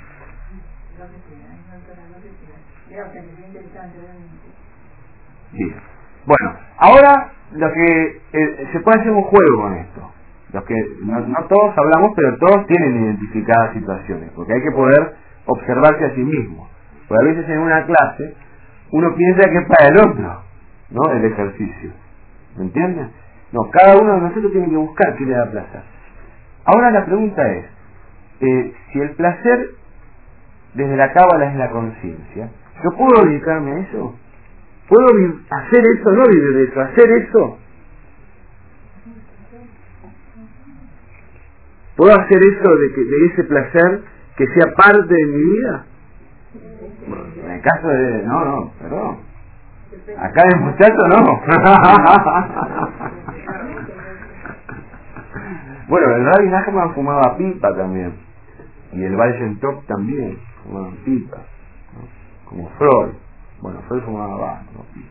Bien. Bueno, ahora lo que se puede hacer un juego con esto. Los que no todos hablamos, pero todos tienen identificadas situaciones, porque hay que poder observarse a sí mismo. Porque a veces en una clase uno piensa que es para el otro, ¿no? El ejercicio. ¿Me entiendes? No, cada uno de nosotros tiene que buscar qué le da placer. Ahora la pregunta es, si el placer desde la cábala es la conciencia, ¿yo puedo dedicarme a eso? ¿Puedo hacer eso? No vivir de eso, hacer eso. ¿Puedo hacer eso de ese placer que sea parte de mi vida? Bueno, en el caso de... No, perdón. Acá el muchacho no. Bueno, el Rabbi Nachman fumaba pipa también. Y el Baal Shem Tov también fumaba pipa, ¿no? Como Freud. Bueno, Freud fumaba bajo, no pipa.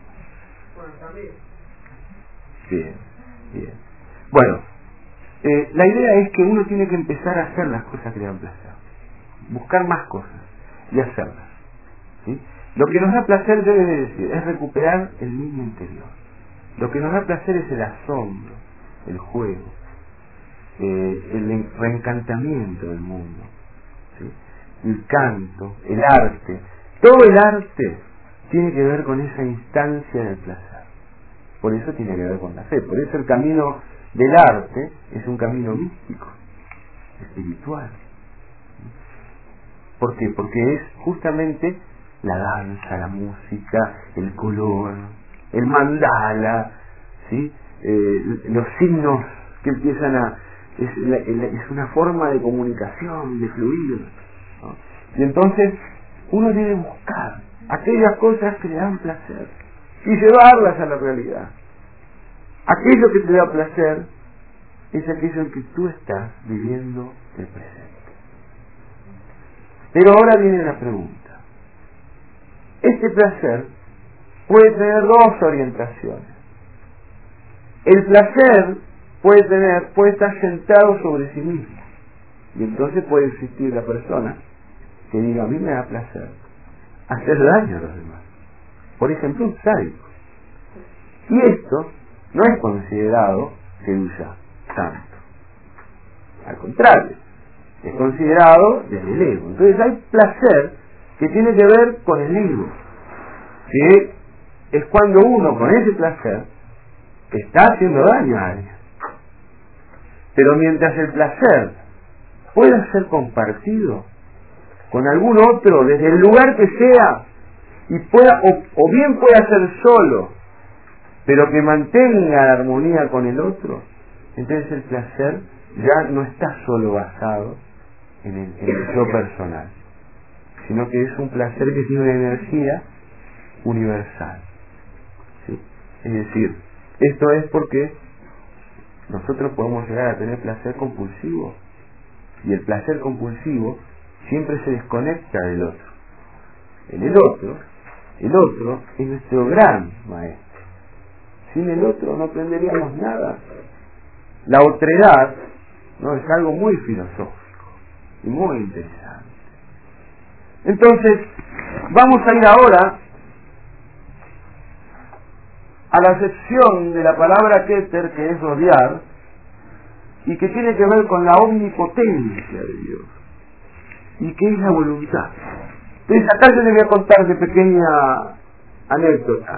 Bien, bien. Bueno, la idea es que uno tiene que empezar a hacer las cosas que le dan placer. Buscar más cosas y hacerlas. ¿Sí? Lo que nos da placer, debe de decir, es recuperar el niño interior. Lo que nos da placer es el asombro, el juego, el reencantamiento del mundo, ¿sí? El canto, el arte. Todo el arte tiene que ver con esa instancia del placer. Por eso tiene que ver con la fe. Por eso el camino del arte es un camino místico, espiritual. ¿Por qué? Porque es justamente la danza, la música, el color, el mandala, ¿sí? Los signos que empiezan a... Es una forma de comunicación, de fluir, ¿no? Y entonces uno debe buscar aquellas cosas que le dan placer y llevarlas a la realidad. Aquello que te da placer es aquello en que tú estás viviendo el presente. Pero ahora viene la pregunta. Este placer puede tener dos orientaciones. El placer puede estar sentado sobre sí mismo. Y entonces puede existir la persona que diga, a mí me da placer hacer daño a los demás. Por ejemplo, un sádico. Y esto no es considerado seducción santo. Al contrario, es considerado desde el ego. Entonces hay placer que tiene que ver con el ego, que es cuando uno con ese placer está haciendo daño a alguien. Pero mientras el placer pueda ser compartido con algún otro, desde el lugar que sea, y pueda, o bien pueda ser solo, pero que mantenga la armonía con el otro, entonces el placer ya no está solo basado en el yo personal, sino que es un placer que tiene una energía universal. ¿Sí? Es decir, esto es porque nosotros podemos llegar a tener placer compulsivo, y el placer compulsivo siempre se desconecta del otro. El otro es nuestro gran maestro. Sin el otro no aprenderíamos nada. La otredad, ¿no?, es algo muy filosófico y muy interesante. Entonces, vamos a ir ahora a la acepción de la palabra Keter, que es rodear, y que tiene que ver con la omnipotencia de Dios, y que es la voluntad. Entonces, acá yo les voy a contar de pequeña anécdota.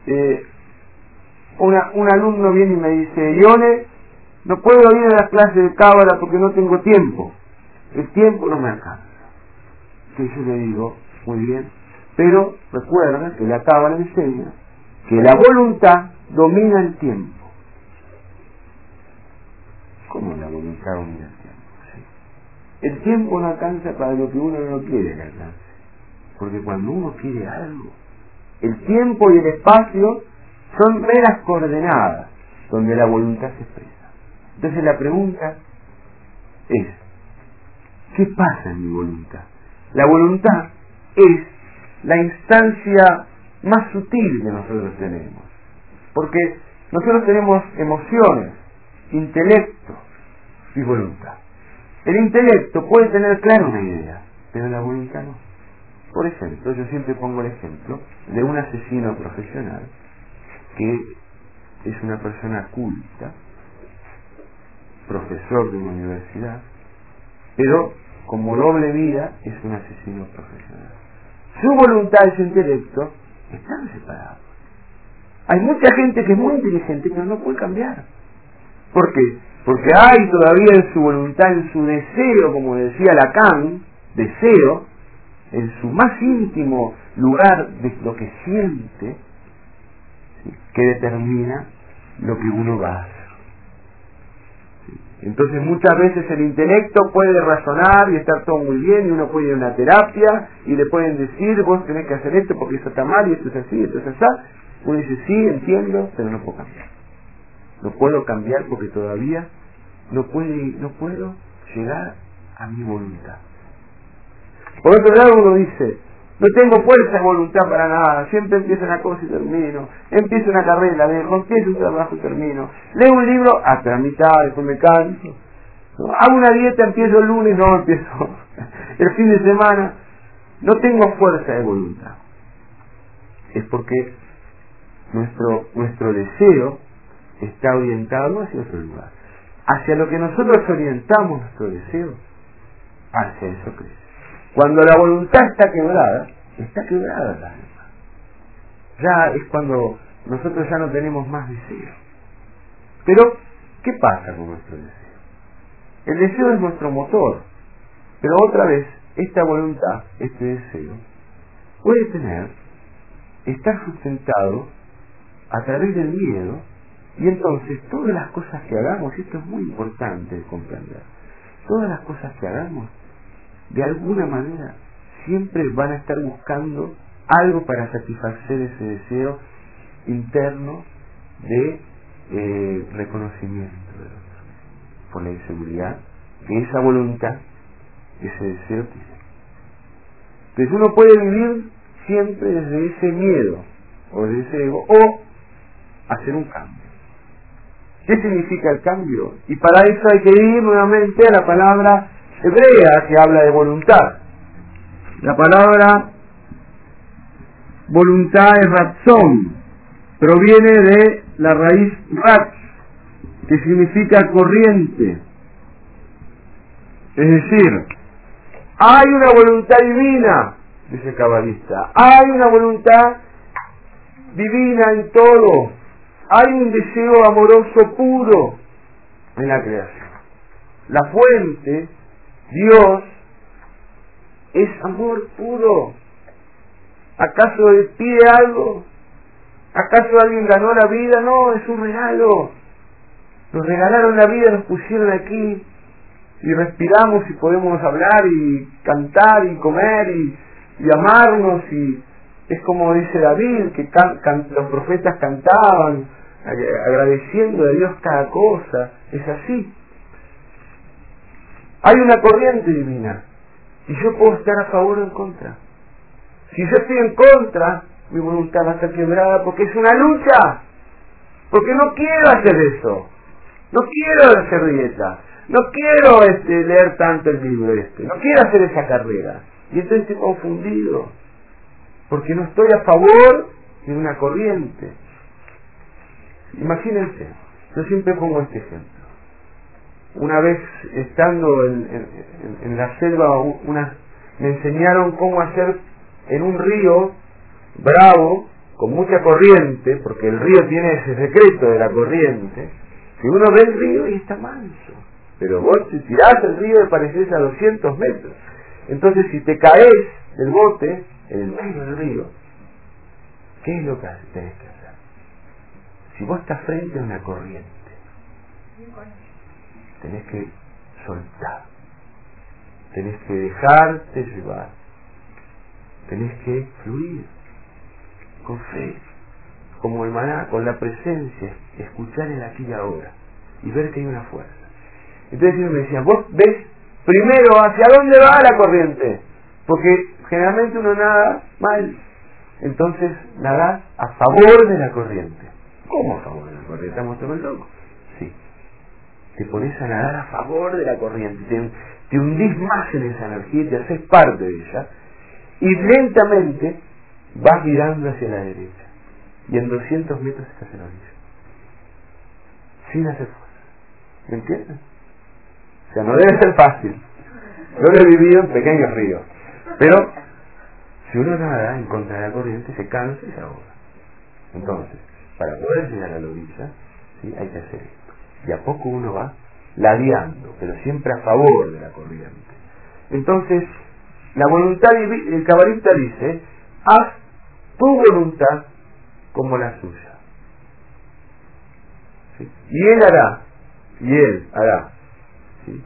Un alumno viene y me dice, Ione, no puedo ir a las clases de Cábala porque no tengo tiempo. El tiempo no me alcanza. Entonces yo le digo, muy bien, pero recuerda que la Cábala enseña que la voluntad domina el tiempo. ¿Cómo la voluntad domina el tiempo? ¿Sí? El tiempo no alcanza para lo que uno no quiere que alcance. Porque cuando uno quiere algo, el tiempo y el espacio son meras coordenadas donde la voluntad se expresa. Entonces la pregunta es, ¿qué pasa en mi voluntad? La voluntad es la instancia más sutil que nosotros tenemos, porque nosotros tenemos emociones, intelecto y voluntad. El intelecto puede tener clara una idea, pero la voluntad no. Por ejemplo, yo siempre pongo el ejemplo de un asesino profesional que es una persona culta, profesor de una universidad, pero como doble vida es un asesino profesional. Su voluntad y su intelecto están separados. Hay mucha gente que es muy inteligente pero no puede cambiar. ¿Por qué? Porque hay todavía en su voluntad, en su deseo, como decía Lacan, deseo, en su más íntimo lugar de lo que siente, ¿sí?, que determina lo que uno va a hacer. ¿Sí? Entonces muchas veces el intelecto puede razonar y estar todo muy bien, y uno puede ir a una terapia y le pueden decir, vos tenés que hacer esto porque eso está mal y esto es así, esto es así. Uno dice, sí, entiendo, pero no puedo cambiar. No puedo cambiar porque todavía no puedo llegar a mi voluntad. Por otro lado uno dice, no tengo fuerza de voluntad para nada, siempre empiezo una cosa y termino, empiezo una carrera, empiezo un trabajo y termino, leo un libro hasta la mitad, después me canso, ¿no? Hago una dieta, empiezo el lunes, no empiezo el fin de semana, no tengo fuerza de voluntad. Es porque nuestro deseo está orientado hacia otro lugar, hacia lo que nosotros orientamos nuestro deseo, hacia eso crece. Cuando la voluntad está quebrada la alma. Ya es cuando nosotros ya no tenemos más deseo. Pero, ¿qué pasa con nuestro deseo? El deseo es nuestro motor, pero otra vez, esta voluntad, este deseo, puede estar sustentado a través del miedo Y entonces, todas las cosas que hagamos, y esto es muy importante de comprender, todas las cosas que hagamos, de alguna manera, siempre van a estar buscando algo para satisfacer ese deseo interno de reconocimiento del otro, por la inseguridad que esa voluntad, ese deseo tiene. Entonces uno puede vivir siempre desde ese miedo o desde ese ego, o hacer un cambio. ¿Qué significa el cambio? Y para eso hay que ir nuevamente a la palabra hebrea que habla de voluntad. La palabra voluntad es ratzón, proviene de la raíz ratz, que significa corriente. Es decir, hay una voluntad divina, dice el cabalista, hay una voluntad divina en todo, hay un deseo amoroso puro en la creación. La fuente, Dios, es amor puro. ¿Acaso pide algo? ¿Acaso alguien ganó la vida? No, es un regalo. Nos regalaron la vida, nos pusieron aquí y respiramos y podemos hablar y cantar y comer y amarnos, y es como dice David, que los profetas cantaban agradeciendo a Dios cada cosa. Es así. Hay una corriente divina y yo puedo estar a favor o en contra. Si yo estoy en contra, mi voluntad va a estar quebrada porque es una lucha, porque no quiero hacer eso, no quiero hacer dieta, no quiero leer tanto el libro no quiero hacer esa carrera, y entonces estoy confundido porque no estoy a favor de una corriente. Imagínense, yo siempre pongo este ejemplo. Una vez estando en la selva, me enseñaron cómo hacer en un río bravo, con mucha corriente, porque el río tiene ese secreto de la corriente, que uno ve el río y está manso, pero vos si tirás el río te pareces a 200 metros. Entonces si te caes del bote en el medio del río, ¿qué es lo que tenés que hacer? Si vos estás frente a una corriente, tenés que soltar, tenés que dejarte llevar, tenés que fluir con fe, como el maná, con la presencia, escuchar el aquí y ahora y ver que hay una fuerza. Entonces ellos me decían, vos ves primero hacia dónde va la corriente, porque generalmente uno nada mal, entonces nadás a favor de la corriente. ¿Cómo a favor de la corriente? ¿Estamos todos locos? Sí. Te pones a nadar a favor de la corriente, te hundís más en esa energía y te haces parte de ella, y lentamente vas mirando hacia la derecha, y en 200 metros estás en la orilla, sin hacer fuerza. ¿Me entienden? O sea, no debe ser fácil. Yo lo he vivido en pequeños ríos, pero si uno nada en contra de la corriente, se cansa y se ahoga. Entonces, para poder llegar a la orilla, ¿sí?, hay que hacer esto. Y a poco uno va ladeando, pero siempre a favor de la corriente. Entonces, la voluntad, el cabalista dice, haz tu voluntad como la suya. ¿Sí? Y él hará. ¿Sí?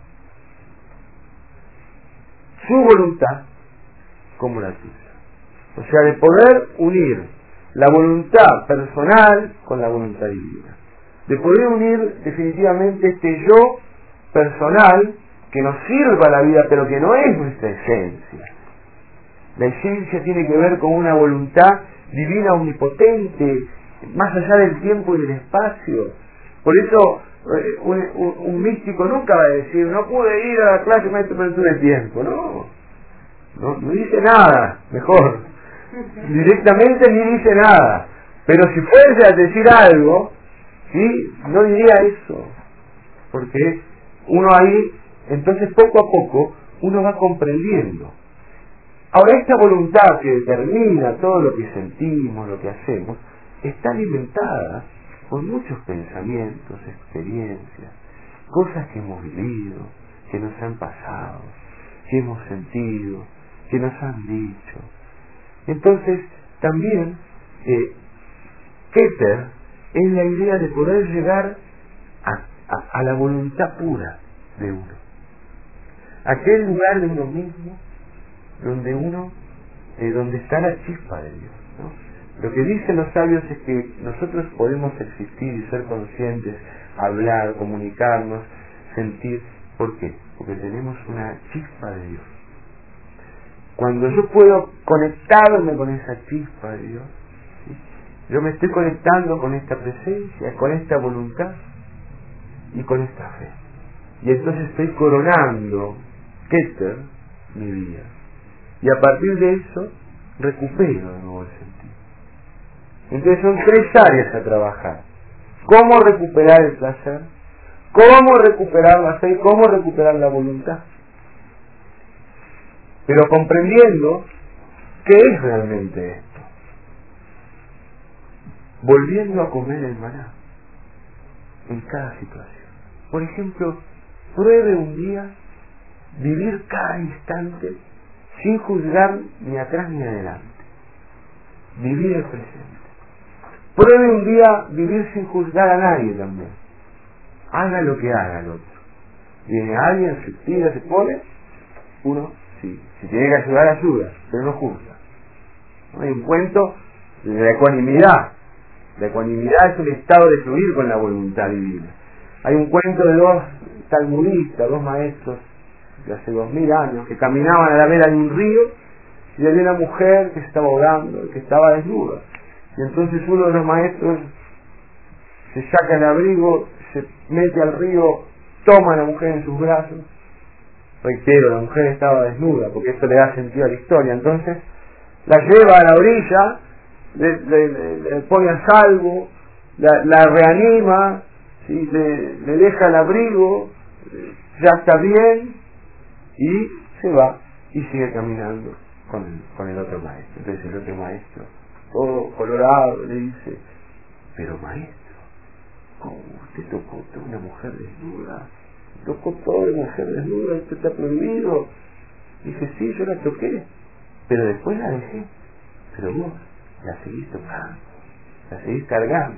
Su voluntad como la tuya. O sea, de poder unir la voluntad personal con la voluntad divina. De poder unir definitivamente este yo personal que nos sirva a la vida, pero que no es nuestra esencia. La esencia tiene que ver con una voluntad divina omnipotente, más allá del tiempo y del espacio. Por eso un místico nunca va a decir, no pude ir a la clase, maestro, pero tuve tiempo. No dice nada, mejor. Directamente ni dice nada. Pero si fuese a decir algo, ¿sí?, no diría eso. Porque uno ahí, entonces poco a poco, uno va comprendiendo. Ahora, esta voluntad que determina todo lo que sentimos, lo que hacemos, está alimentada por muchos pensamientos, experiencias, cosas que hemos vivido, que nos han pasado, que hemos sentido, que nos han dicho. Entonces, también, Keter es la idea de poder llegar a la voluntad pura de uno, aquel lugar de uno mismo donde está la chispa de Dios, ¿no? Lo que dicen los sabios es que nosotros podemos existir y ser conscientes, hablar, comunicarnos, sentir. ¿Por qué? Porque tenemos una chispa de Dios. Cuando yo puedo conectarme con esa chispa de Dios, ¿sí?, yo me estoy conectando con esta presencia, con esta voluntad y con esta fe. Y entonces estoy coronando, Keter, mi vida. Y a partir de eso, recupero de nuevo el sentido. Entonces son 3 áreas a trabajar. ¿Cómo recuperar el placer? ¿Cómo recuperar la fe? ¿Cómo recuperar la voluntad? Pero comprendiendo qué es realmente esto. Volviendo a comer el maná en cada situación. Por ejemplo, pruebe un día vivir cada instante sin juzgar ni atrás ni adelante. Vivir el presente. Pruebe un día vivir sin juzgar a nadie también. Haga lo que haga el otro. Viene alguien, se tira, se pone, uno, si tiene que ayudar, ayuda, pero no juzga. ¿No? Hay un cuento de la ecuanimidad. La ecuanimidad es un estado de fluir con la voluntad divina. Hay un cuento de 2 talmudistas, 2 maestros de hace 2000 años, que caminaban a la vera de un río y había una mujer que se estaba ahogando, que estaba desnuda. Y entonces uno de los maestros se saca el abrigo, se mete al río, toma a la mujer en sus brazos. Reitero, la mujer estaba desnuda, porque eso le da sentido a la historia. Entonces la lleva a la orilla, le pone a salvo, la reanima, ¿sí?, le deja el abrigo, ya está bien, y se va y sigue caminando con el otro maestro. Entonces el otro maestro, todo colorado, le dice: pero maestro, ¿cómo usted tocó toda una mujer desnuda? Tocó toda una mujer desnuda, esto está prohibido. Dice: sí, yo la toqué, pero después la dejé. Pero vos la seguís tocando, la seguís cargando.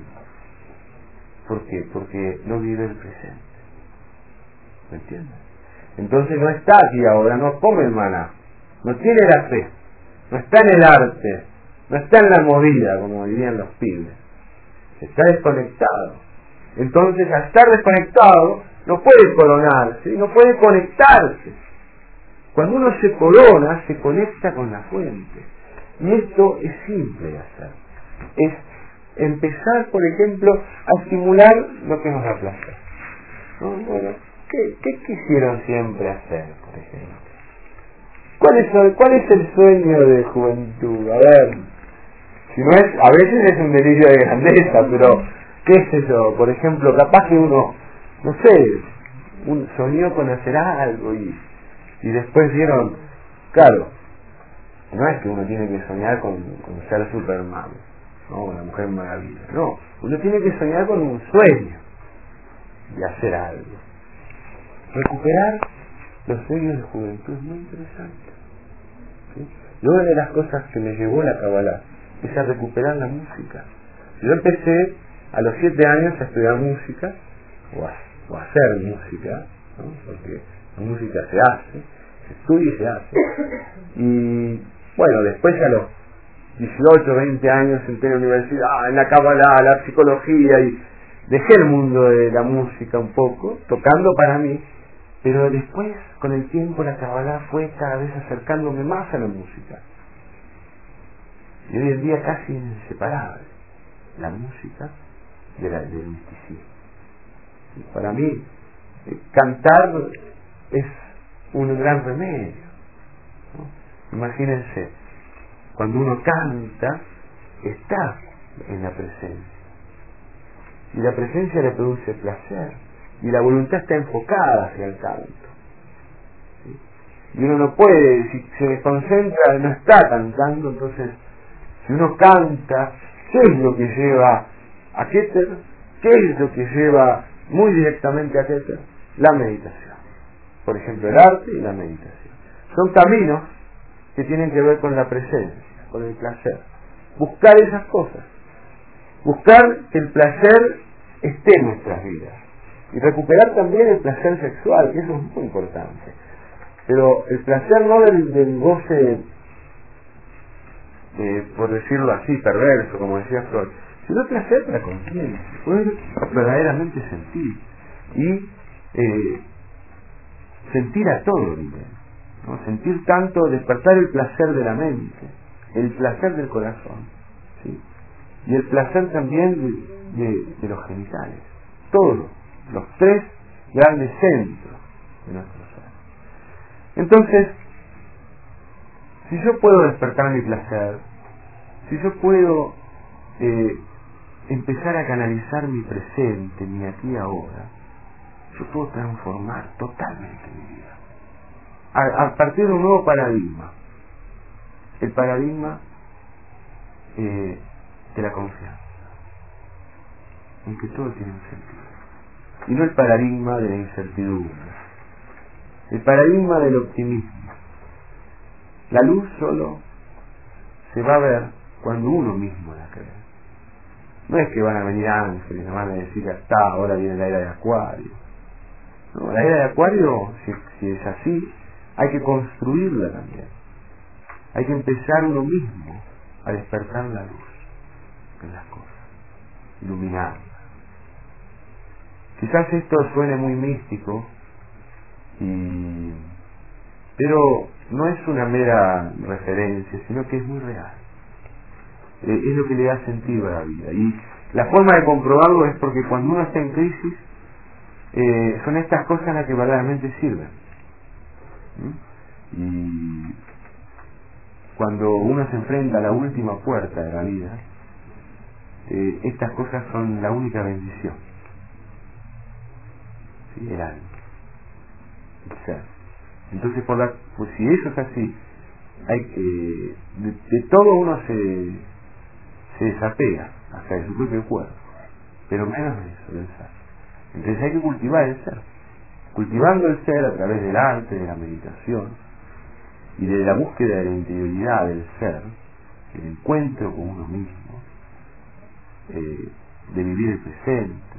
¿Por qué? Porque no vive el presente. ¿Me entiendes? Entonces no está aquí ahora, no come el maná, no tiene la fe, no está en el arte, no está en la movida, como dirían los pibes. Está desconectado. Entonces, al estar desconectado, no puede coronarse, no puede conectarse. Cuando uno se corona, se conecta con la fuente. Y esto es simple de hacer. Es empezar, por ejemplo, a estimular lo que nos da placer. ¿No? Bueno, ¿qué quisieron siempre hacer, por ejemplo? ¿Cuál es el sueño de juventud? A ver, si no es, a veces es un delirio de grandeza, pero ¿qué es eso? Por ejemplo, capaz que uno, no sé, soñó con hacer algo y después vieron, claro, no es que uno tiene que soñar con ser Superman, ¿no? La Mujer Maravilla, no, uno tiene que soñar con un sueño y hacer algo. Recuperar los sueños de juventud es muy interesante, ¿sí? Y una de las cosas que me llevó la Kabbalah es a recuperar la música. Yo empecé a los 7 años a estudiar música o a hacer música, ¿no? Porque la música se hace, se estudia y se hace. Y bueno, después a los 18, 20 años entré en la universidad, en la Kabbalah, la psicología, y dejé el mundo de la música un poco, tocando para mí, pero después, con el tiempo, la Kabbalah fue cada vez acercándome más a la música. Y hoy en día casi inseparable la música del misticismo. Y para mí, cantar es un gran remedio, ¿no? Imagínense, cuando uno canta, está en la presencia. Y la presencia le produce placer. Y la voluntad está enfocada hacia el canto. ¿Sí? Y uno no puede, si se desconcentra, no está cantando. Entonces, si uno canta, ¿qué es lo que lleva a Keter? ¿Qué es lo que lleva muy directamente a Keter? La meditación. Por ejemplo, el arte y la meditación. Son caminos que tienen que ver con la presencia, con el placer. Buscar esas cosas. buscar que el placer esté en nuestras vidas y recuperar también el placer sexual, que eso es muy importante, pero el placer no del goce por decirlo así, perverso, como decía Freud, sino el placer de la conciencia, poder verdaderamente sentir y sentir a todo nivel, ¿no? Sentir tanto, despertar el placer de la mente, el placer del corazón, ¿sí? Y el placer también de los genitales, todos los tres grandes centros de nuestro ser. Entonces, si yo puedo despertar mi placer, si yo puedo empezar a canalizar mi presente, mi aquí y ahora, yo puedo transformar totalmente mi vida a partir de un nuevo paradigma, el paradigma de la confianza, en que todo tiene un sentido, y no el paradigma de la incertidumbre, el paradigma del optimismo. La luz solo se va a ver cuando uno mismo la cree. No es que van a venir ángeles, nos van a decir ya está, ahora viene la era de Acuario. No, la era de Acuario, si es así, hay que construirla también. Hay que empezar uno mismo a despertar la luz en las cosas, iluminarla. Quizás esto suene muy místico, pero no es una mera referencia, sino que es muy real. Es lo que le da sentido a la vida. Y la forma de comprobarlo es porque cuando uno está en crisis, son estas cosas las que verdaderamente sirven. Y cuando uno se enfrenta a la última puerta de la vida, estas cosas son la única bendición. ¿Sí? El alma, el ser. Entonces, pues si eso es así, de todo uno se desapega hasta de su propio cuerpo, pero menos de eso, del ser. Entonces hay que cultivar el ser, cultivando el ser a través del arte, de la meditación y de la búsqueda de la interioridad del ser, el encuentro con uno mismo, de vivir el presente,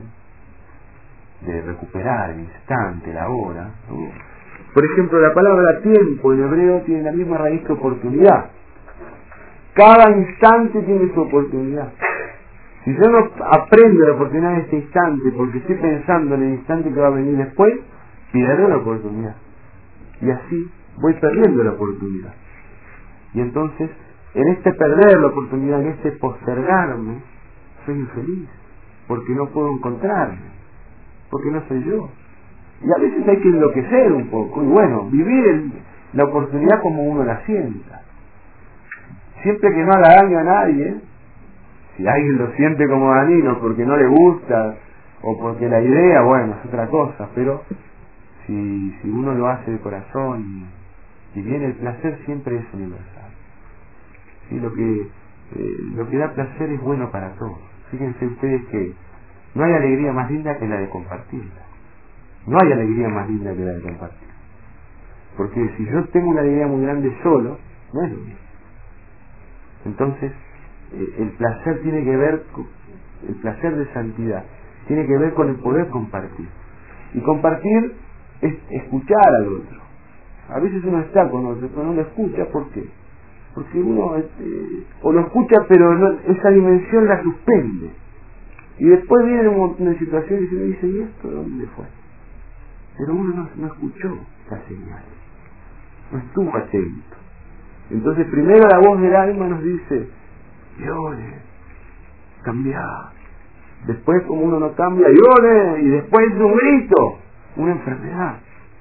de recuperar el instante, la hora, ¿no? Por ejemplo, la palabra tiempo en hebreo tiene la misma raíz que oportunidad. Cada instante tiene su oportunidad. Si yo no aprendo la oportunidad de este instante porque estoy pensando en el instante que va a venir después, pierdo la oportunidad. Y así voy perdiendo la oportunidad. Y entonces, en este perder la oportunidad, en este postergarme, soy infeliz, porque no puedo encontrarme, porque no soy yo. Y a veces hay que enloquecer un poco, y bueno, vivir la oportunidad como uno la sienta. Siempre que no haga daño a nadie, si alguien lo siente como dañino porque no le gusta, o porque la idea, bueno, es otra cosa, pero si uno lo hace de corazón y bien, el placer siempre es universal. ¿Sí? Lo que da placer es bueno para todos. Fíjense ustedes que no hay alegría más linda que la de compartirla. No hay alegría más linda que la de compartir. Porque si yo tengo una alegría muy grande solo, no es lo mismo. Entonces, el placer tiene que ver con el placer de santidad, tiene que ver con el poder compartir. Y compartir es escuchar al otro. A veces uno está con otro, pero no lo escucha. ¿Por qué? Porque uno o lo escucha, pero esa dimensión la suspende. Y después viene un montón de situaciones y uno dice, ¿y esto dónde fue? Pero uno no escuchó la señal, no estuvo atento. Entonces primero la voz del alma nos dice, llore, cambia. Después como uno no cambia, llore, y después un grito, una enfermedad.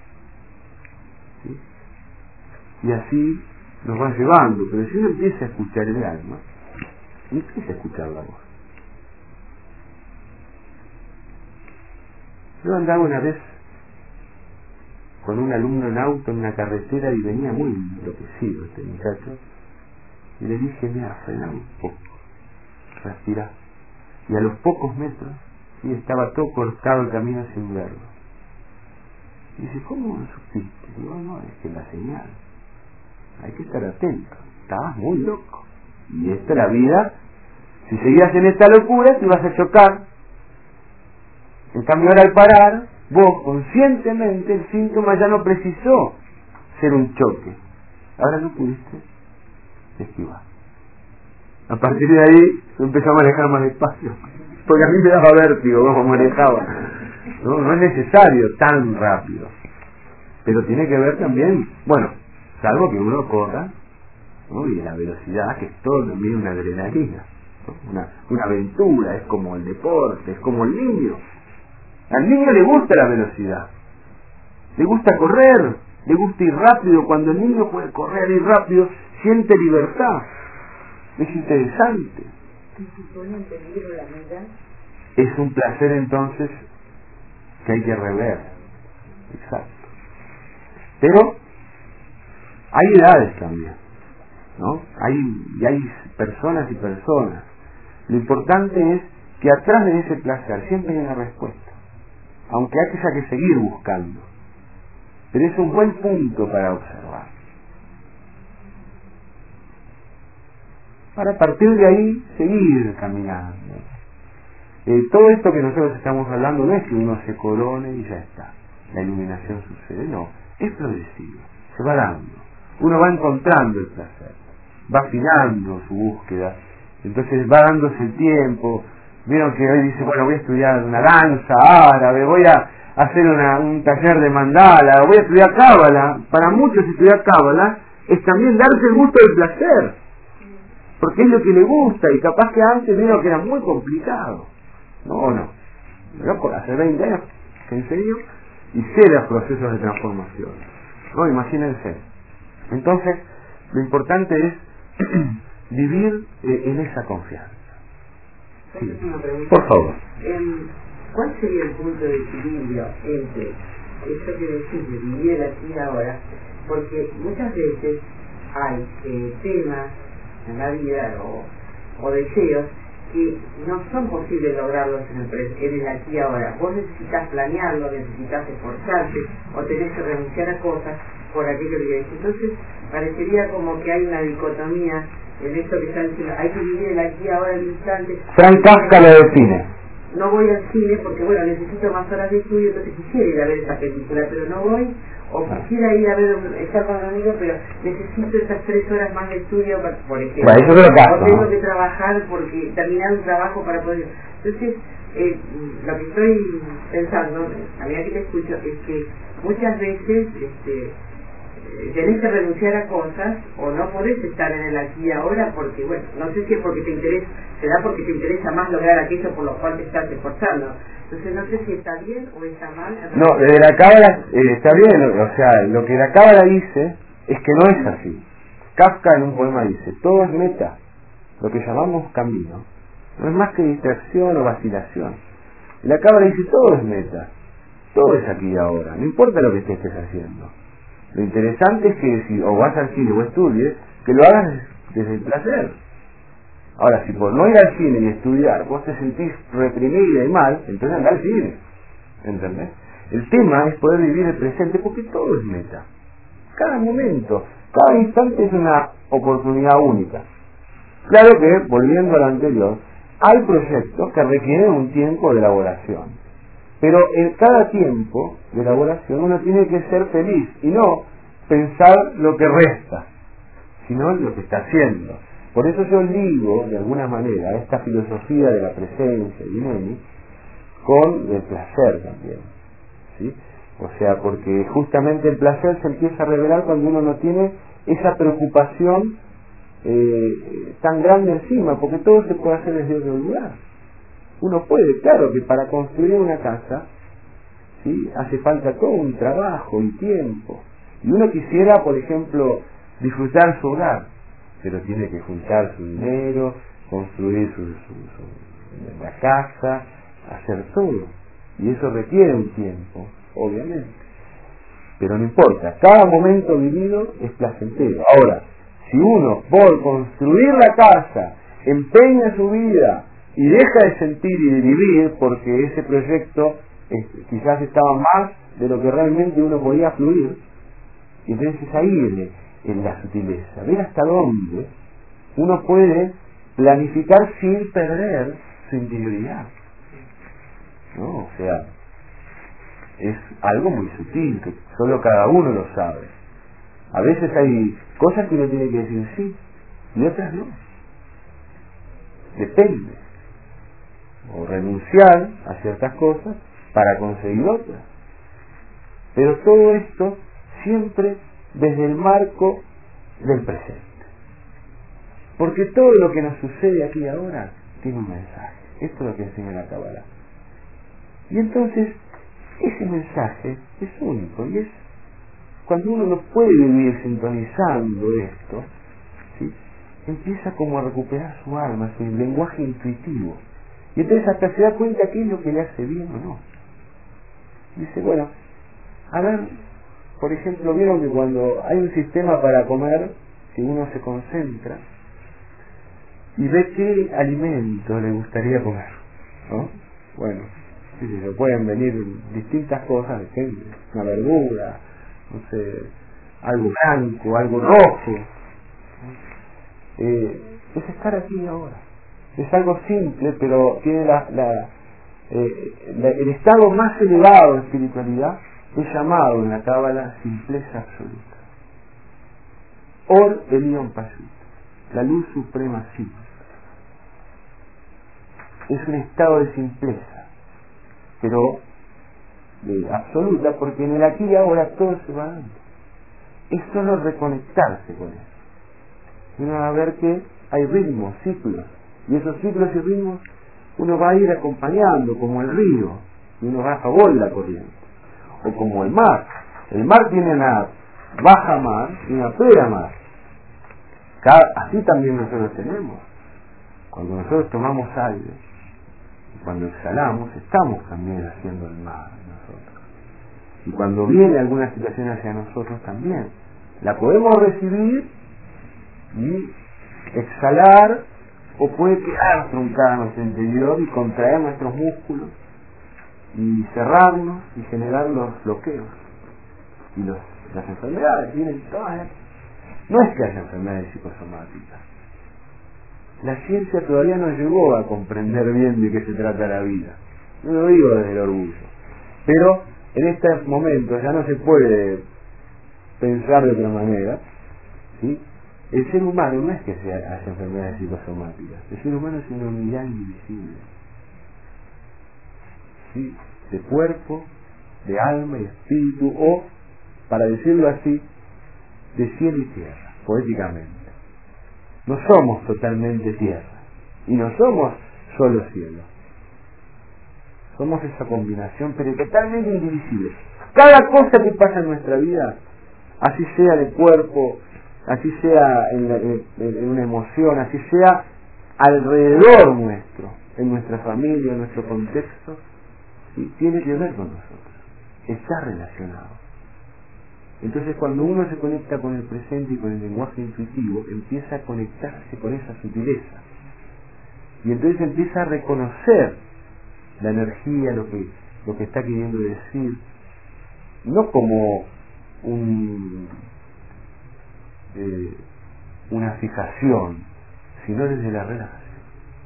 ¿Sí? Y así nos va llevando. Pero si uno empieza a escuchar el alma, empieza a escuchar la voz. Yo andaba una vez con un alumno en auto en una carretera y venía muy enloquecido este muchacho, y le dije, mira, frena un poco, respira. Y a los pocos metros, y estaba todo cortado el camino sin verlo. Y dice, ¿cómo lo supiste? Digo, no, es que la señal, hay que estar atento, estabas muy loco. Y esta es la vida Si seguías en esta locura, te ibas a chocar. En cambio, ahora al parar, vos conscientemente, el síntoma ya no precisó ser un choque. Ahora no pudiste esquivar. A partir de ahí, empezó a manejar más despacio. Porque a mí me daba vértigo cómo manejaba. No es necesario tan rápido. Pero tiene que ver también, bueno, salvo que uno corra, ¿no? Y la velocidad, que es todo también una adrenalina, ¿no? Una aventura, es como el deporte, es como el niño. Al niño le gusta la velocidad, le gusta correr, le gusta ir rápido. Cuando el niño puede correr y rápido, siente libertad, es interesante. ¿Y si pone en peligro la vida? Es un placer entonces que hay que rever. Exacto. Pero hay edades también, ¿no? Hay personas y personas. Lo importante es que atrás de ese placer siempre hay una respuesta, aunque haya que seguir buscando. Pero es un buen punto para observar. Para partir de ahí seguir caminando. Todo esto que nosotros estamos hablando no es que uno se corone y ya está, la iluminación sucede, no, es progresivo, se va dando, uno va encontrando el placer, va afinando su búsqueda, entonces va dándose el tiempo. Vieron que hoy dice, bueno, voy a estudiar una danza árabe, voy a hacer un taller de mandala, voy a estudiar cábala. Para muchos estudiar cábala es también darse el gusto del placer, porque es lo que le gusta, y capaz que antes vieron que era muy complicado. No. Yo por hace 20 años que enseño y sé los procesos de transformación. No, imagínense. Entonces, lo importante es vivir en esa confianza. Sí. Por favor. ¿Cuál sería el punto de equilibrio entre eso que decís de vivir el aquí y ahora? Porque muchas veces hay temas en la vida o deseos que no son posibles lograrlos en el aquí y ahora. Vos necesitas planearlo, necesitas esforzarte, o tenés que renunciar a cosas por aquello que decís. Entonces parecería como que hay una dicotomía en esto que están diciendo, hay que vivir el aquí y ahora, el instante. Frank Kafka lo define. No voy al cine porque, bueno, necesito más horas de estudio, entonces quisiera ir a ver esa película, pero no voy, o quisiera ir a ver, estar con un amigo, pero necesito esas 3 horas más de estudio, por ejemplo. Bueno, eso es lo caso, o tengo que trabajar porque terminar un trabajo para poder... Entonces, lo que estoy pensando, a medida que te escucho, es que muchas veces tenés que renunciar a cosas o no podés estar en el aquí y ahora porque, bueno, no sé si es porque te interesa, será porque te interesa más lograr aquello por lo cual te estás esforzando. Entonces no sé si está bien o está mal. No, la cábala está bien, o sea, lo que la cábala dice es que no es así. Kafka en un poema dice, todo es meta, lo que llamamos camino, no es más que distracción o vacilación. Y la cábala dice, todo es meta, todo es aquí y ahora, no importa lo que te estés haciendo. Lo interesante es que si o vas al cine o estudies, que lo hagas desde el placer. Ahora, si por no ir al cine y estudiar vos te sentís reprimida y mal, entonces anda al cine. ¿Entendés? El tema es poder vivir el presente porque todo es meta. Cada momento, cada instante es una oportunidad única. Claro que, volviendo a lo anterior, hay proyectos que requieren un tiempo de elaboración. Pero en cada tiempo de elaboración uno tiene que ser feliz y no pensar lo que resta, sino lo que está haciendo. Por eso yo ligo, de alguna manera, esta filosofía de la presencia de Neni con el placer también, ¿sí? O sea, porque justamente el placer se empieza a revelar cuando uno no tiene esa preocupación tan grande encima, porque todo se puede hacer desde otro lugar. Uno puede, claro que para construir una casa, ¿sí?, hace falta todo un trabajo y tiempo. Y uno quisiera, por ejemplo, disfrutar su hogar, pero tiene que juntar su dinero, construir la casa, hacer todo. Y eso requiere un tiempo, obviamente. Pero no importa, cada momento vivido es placentero. Ahora, si uno, por construir la casa, empeña su vida y deja de sentir y de vivir porque ese proyecto quizás estaba más de lo que realmente uno podía fluir, y entonces ahí en la sutileza, ver hasta dónde uno puede planificar sin perder su interioridad, ¿no? O sea, es algo muy sutil que solo cada uno lo sabe. A veces hay cosas que uno tiene que decir sí y otras no, depende, o renunciar a ciertas cosas para conseguir otras, pero todo esto siempre desde el marco del presente, porque todo lo que nos sucede aquí ahora tiene un mensaje. Esto es lo que enseña la Cábala, y entonces ese mensaje es único, y es cuando uno no puede vivir sintonizando esto, ¿sí? Empieza como a recuperar su alma, su lenguaje intuitivo, y entonces hasta se da cuenta qué es lo que le hace bien o no. Dice, bueno, a ver, por ejemplo, vieron que cuando hay un sistema para comer, si uno se concentra y ve qué alimento le gustaría comer, ¿no? Bueno, sí, se pueden venir distintas cosas, depende, una verdura, no sé, algo blanco, algo rojo, es estar aquí y ahora. Es algo simple, pero tiene el estado más elevado de espiritualidad, es llamado en la Cábala simpleza absoluta. Or Elion Pashut, la luz suprema simple. Es un estado de simpleza, pero absoluta, porque en el aquí y ahora todo se va dando. Es solo reconectarse con eso. Y uno va a ver que hay ritmos, ciclos, y esos ciclos y ritmos uno va a ir acompañando como el río, y uno va a favor de la corriente, o como el mar. El mar tiene una baja mar y una plena mar. Así también nosotros tenemos. Cuando nosotros tomamos aire, cuando exhalamos, estamos también haciendo el mar nosotros. Y cuando viene alguna situación hacia nosotros también, la podemos recibir y exhalar, o puede quedar truncada en nuestro interior y contraer nuestros músculos y cerrarnos y generar los bloqueos. Y las enfermedades vienen todas. No es que haya enfermedades psicosomáticas. La ciencia todavía no llegó a comprender bien de qué se trata la vida. No lo digo desde el orgullo. Pero en este momento ya no se puede pensar de otra manera, ¿sí? El ser humano no es que haya enfermedades psicosomáticas. El ser humano es una unidad indivisible, ¿sí? De cuerpo, de alma y espíritu, o, para decirlo así, de cielo y tierra, poéticamente. No somos totalmente tierra, y no somos solo cielo. Somos esa combinación, pero totalmente indivisible. Cada cosa que pasa en nuestra vida, así sea de cuerpo, así sea en una emoción, así sea alrededor nuestro, en nuestra familia, en nuestro contexto, ¿sí? Tiene que ver con nosotros, está relacionado. Entonces cuando uno se conecta con el presente y con el lenguaje intuitivo, empieza a conectarse con esa sutileza, y entonces empieza a reconocer la energía, lo que está queriendo decir, no como una fijación, sino desde la relajación,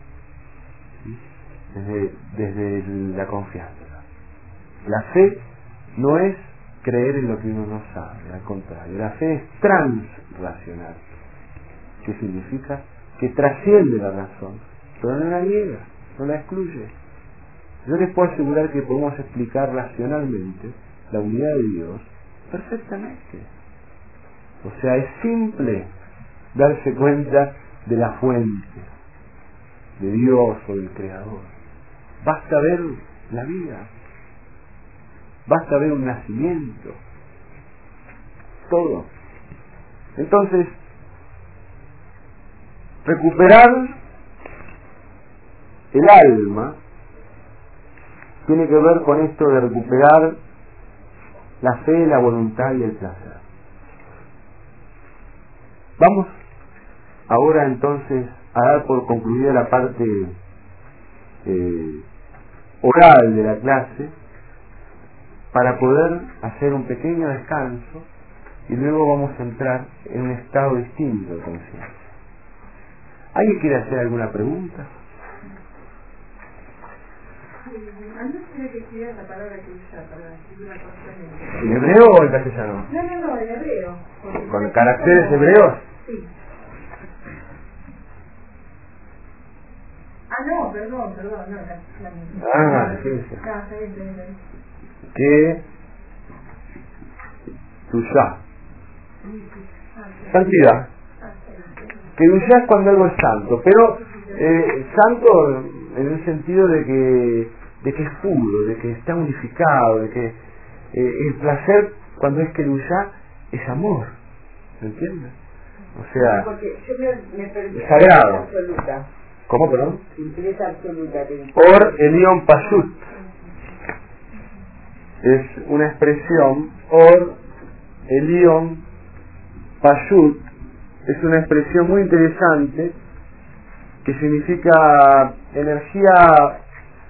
¿sí? desde la confianza. La fe no es creer en lo que uno no sabe, al contrario, la fe es transracional, que significa que trasciende la razón, pero no la niega, no la excluye. Yo les puedo asegurar que podemos explicar racionalmente la unidad de Dios perfectamente. O sea, es simple darse cuenta de la fuente, de Dios o del Creador. Basta ver la vida, basta ver un nacimiento, todo. Entonces, recuperar el alma tiene que ver con esto de recuperar la fe, la voluntad y el placer. Vamos ahora entonces a dar por concluida la parte oral de la clase, para poder hacer un pequeño descanso, y luego vamos a entrar en un estado distinto de conciencia. ¿Alguien quiere hacer alguna pregunta? Antes tenía que estudiar la palabra que usa para decir una cosa ¿En hebreo o en castellano? No, en hebreo. ¿Con caracteres hebreos? Sí. No, perdón, no. Sí. Está bien. Que Tushá. Santidad. Que Tushá es cuando algo es santo, pero santo en el sentido de que es puro, de que está unificado, de que el placer cuando es que Tushá es amor, ¿me entiendes? O sea, porque yo me perdí sagrado. Absoluta. ¿Cómo, perdón? Simpleza absoluta. Or Elión Pashut. Es una expresión, Or Elión Pashut, es una expresión muy interesante que significa energía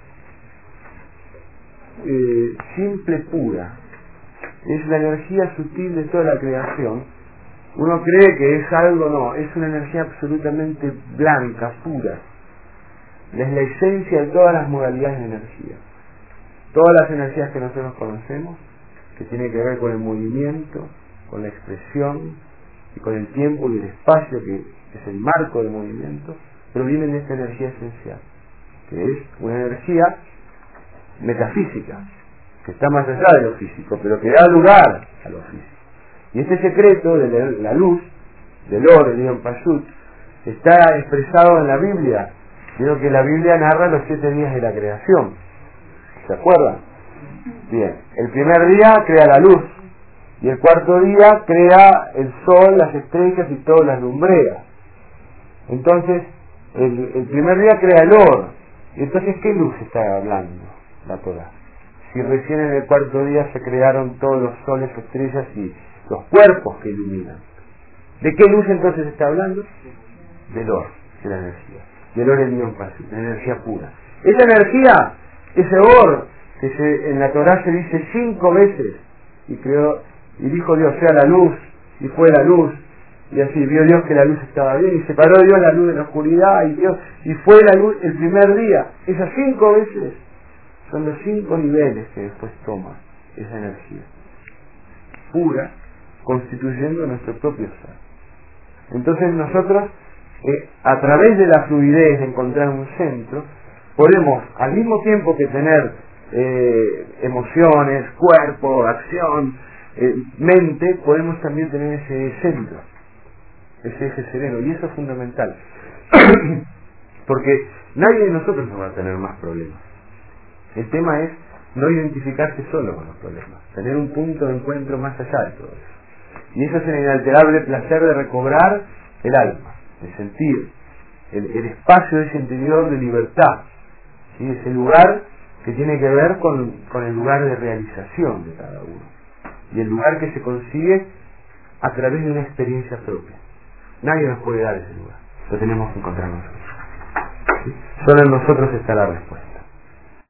simple, pura. Es la energía sutil de toda la creación. Uno cree que es algo, no, es una energía absolutamente blanca, pura. Es la esencia de todas las modalidades de energía. Todas las energías que nosotros conocemos, que tienen que ver con el movimiento, con la expresión y con el tiempo y el espacio, que es el marco del movimiento, provienen de esta energía esencial, que es una energía metafísica, que está más allá de lo físico, pero que da lugar a lo físico. Y este secreto de la luz, del Or, el Elión Pashut, está expresado en la Biblia. Creo que la Biblia narra los 7 días de la creación. ¿Se acuerdan? Bien. El primer día crea la luz. Y el cuarto día crea el sol, las estrellas y todas las lumbreras. Entonces, el primer día crea el Or. Y entonces, ¿qué luz está hablando la Torá? Si recién en el cuarto día se crearon todos los soles, estrellas y los cuerpos que iluminan. ¿De qué luz entonces está hablando? Del Or, de la energía. Del Or Elión Pashut, la energía pura. Esa energía, ese Or, que en la Torá se dice 5 veces, y dijo Dios, sea la luz, y fue la luz, y así vio Dios que la luz estaba bien, y separó Dios la luz de la oscuridad, y fue la luz el primer día. Esas 5 veces son los 5 niveles que después toma esa energía pura, constituyendo nuestro propio ser. Entonces nosotros, a través de la fluidez de encontrar un centro, podemos al mismo tiempo que tener emociones, cuerpo, acción, mente, podemos también tener ese centro, ese eje sereno, y eso es fundamental porque nadie de nosotros nos va a tener más problemas. El tema es no identificarse solo con los problemas, tener un punto de encuentro más allá de todo eso, y eso es el inalterable placer de recobrar el alma, de sentir el espacio de ese interior de libertad, ¿sí? Ese lugar que tiene que ver con el lugar de realización de cada uno, y el lugar que se consigue a través de una experiencia propia. Nadie nos puede dar ese lugar, lo tenemos que encontrar nosotros, ¿sí? Solo en nosotros está la respuesta.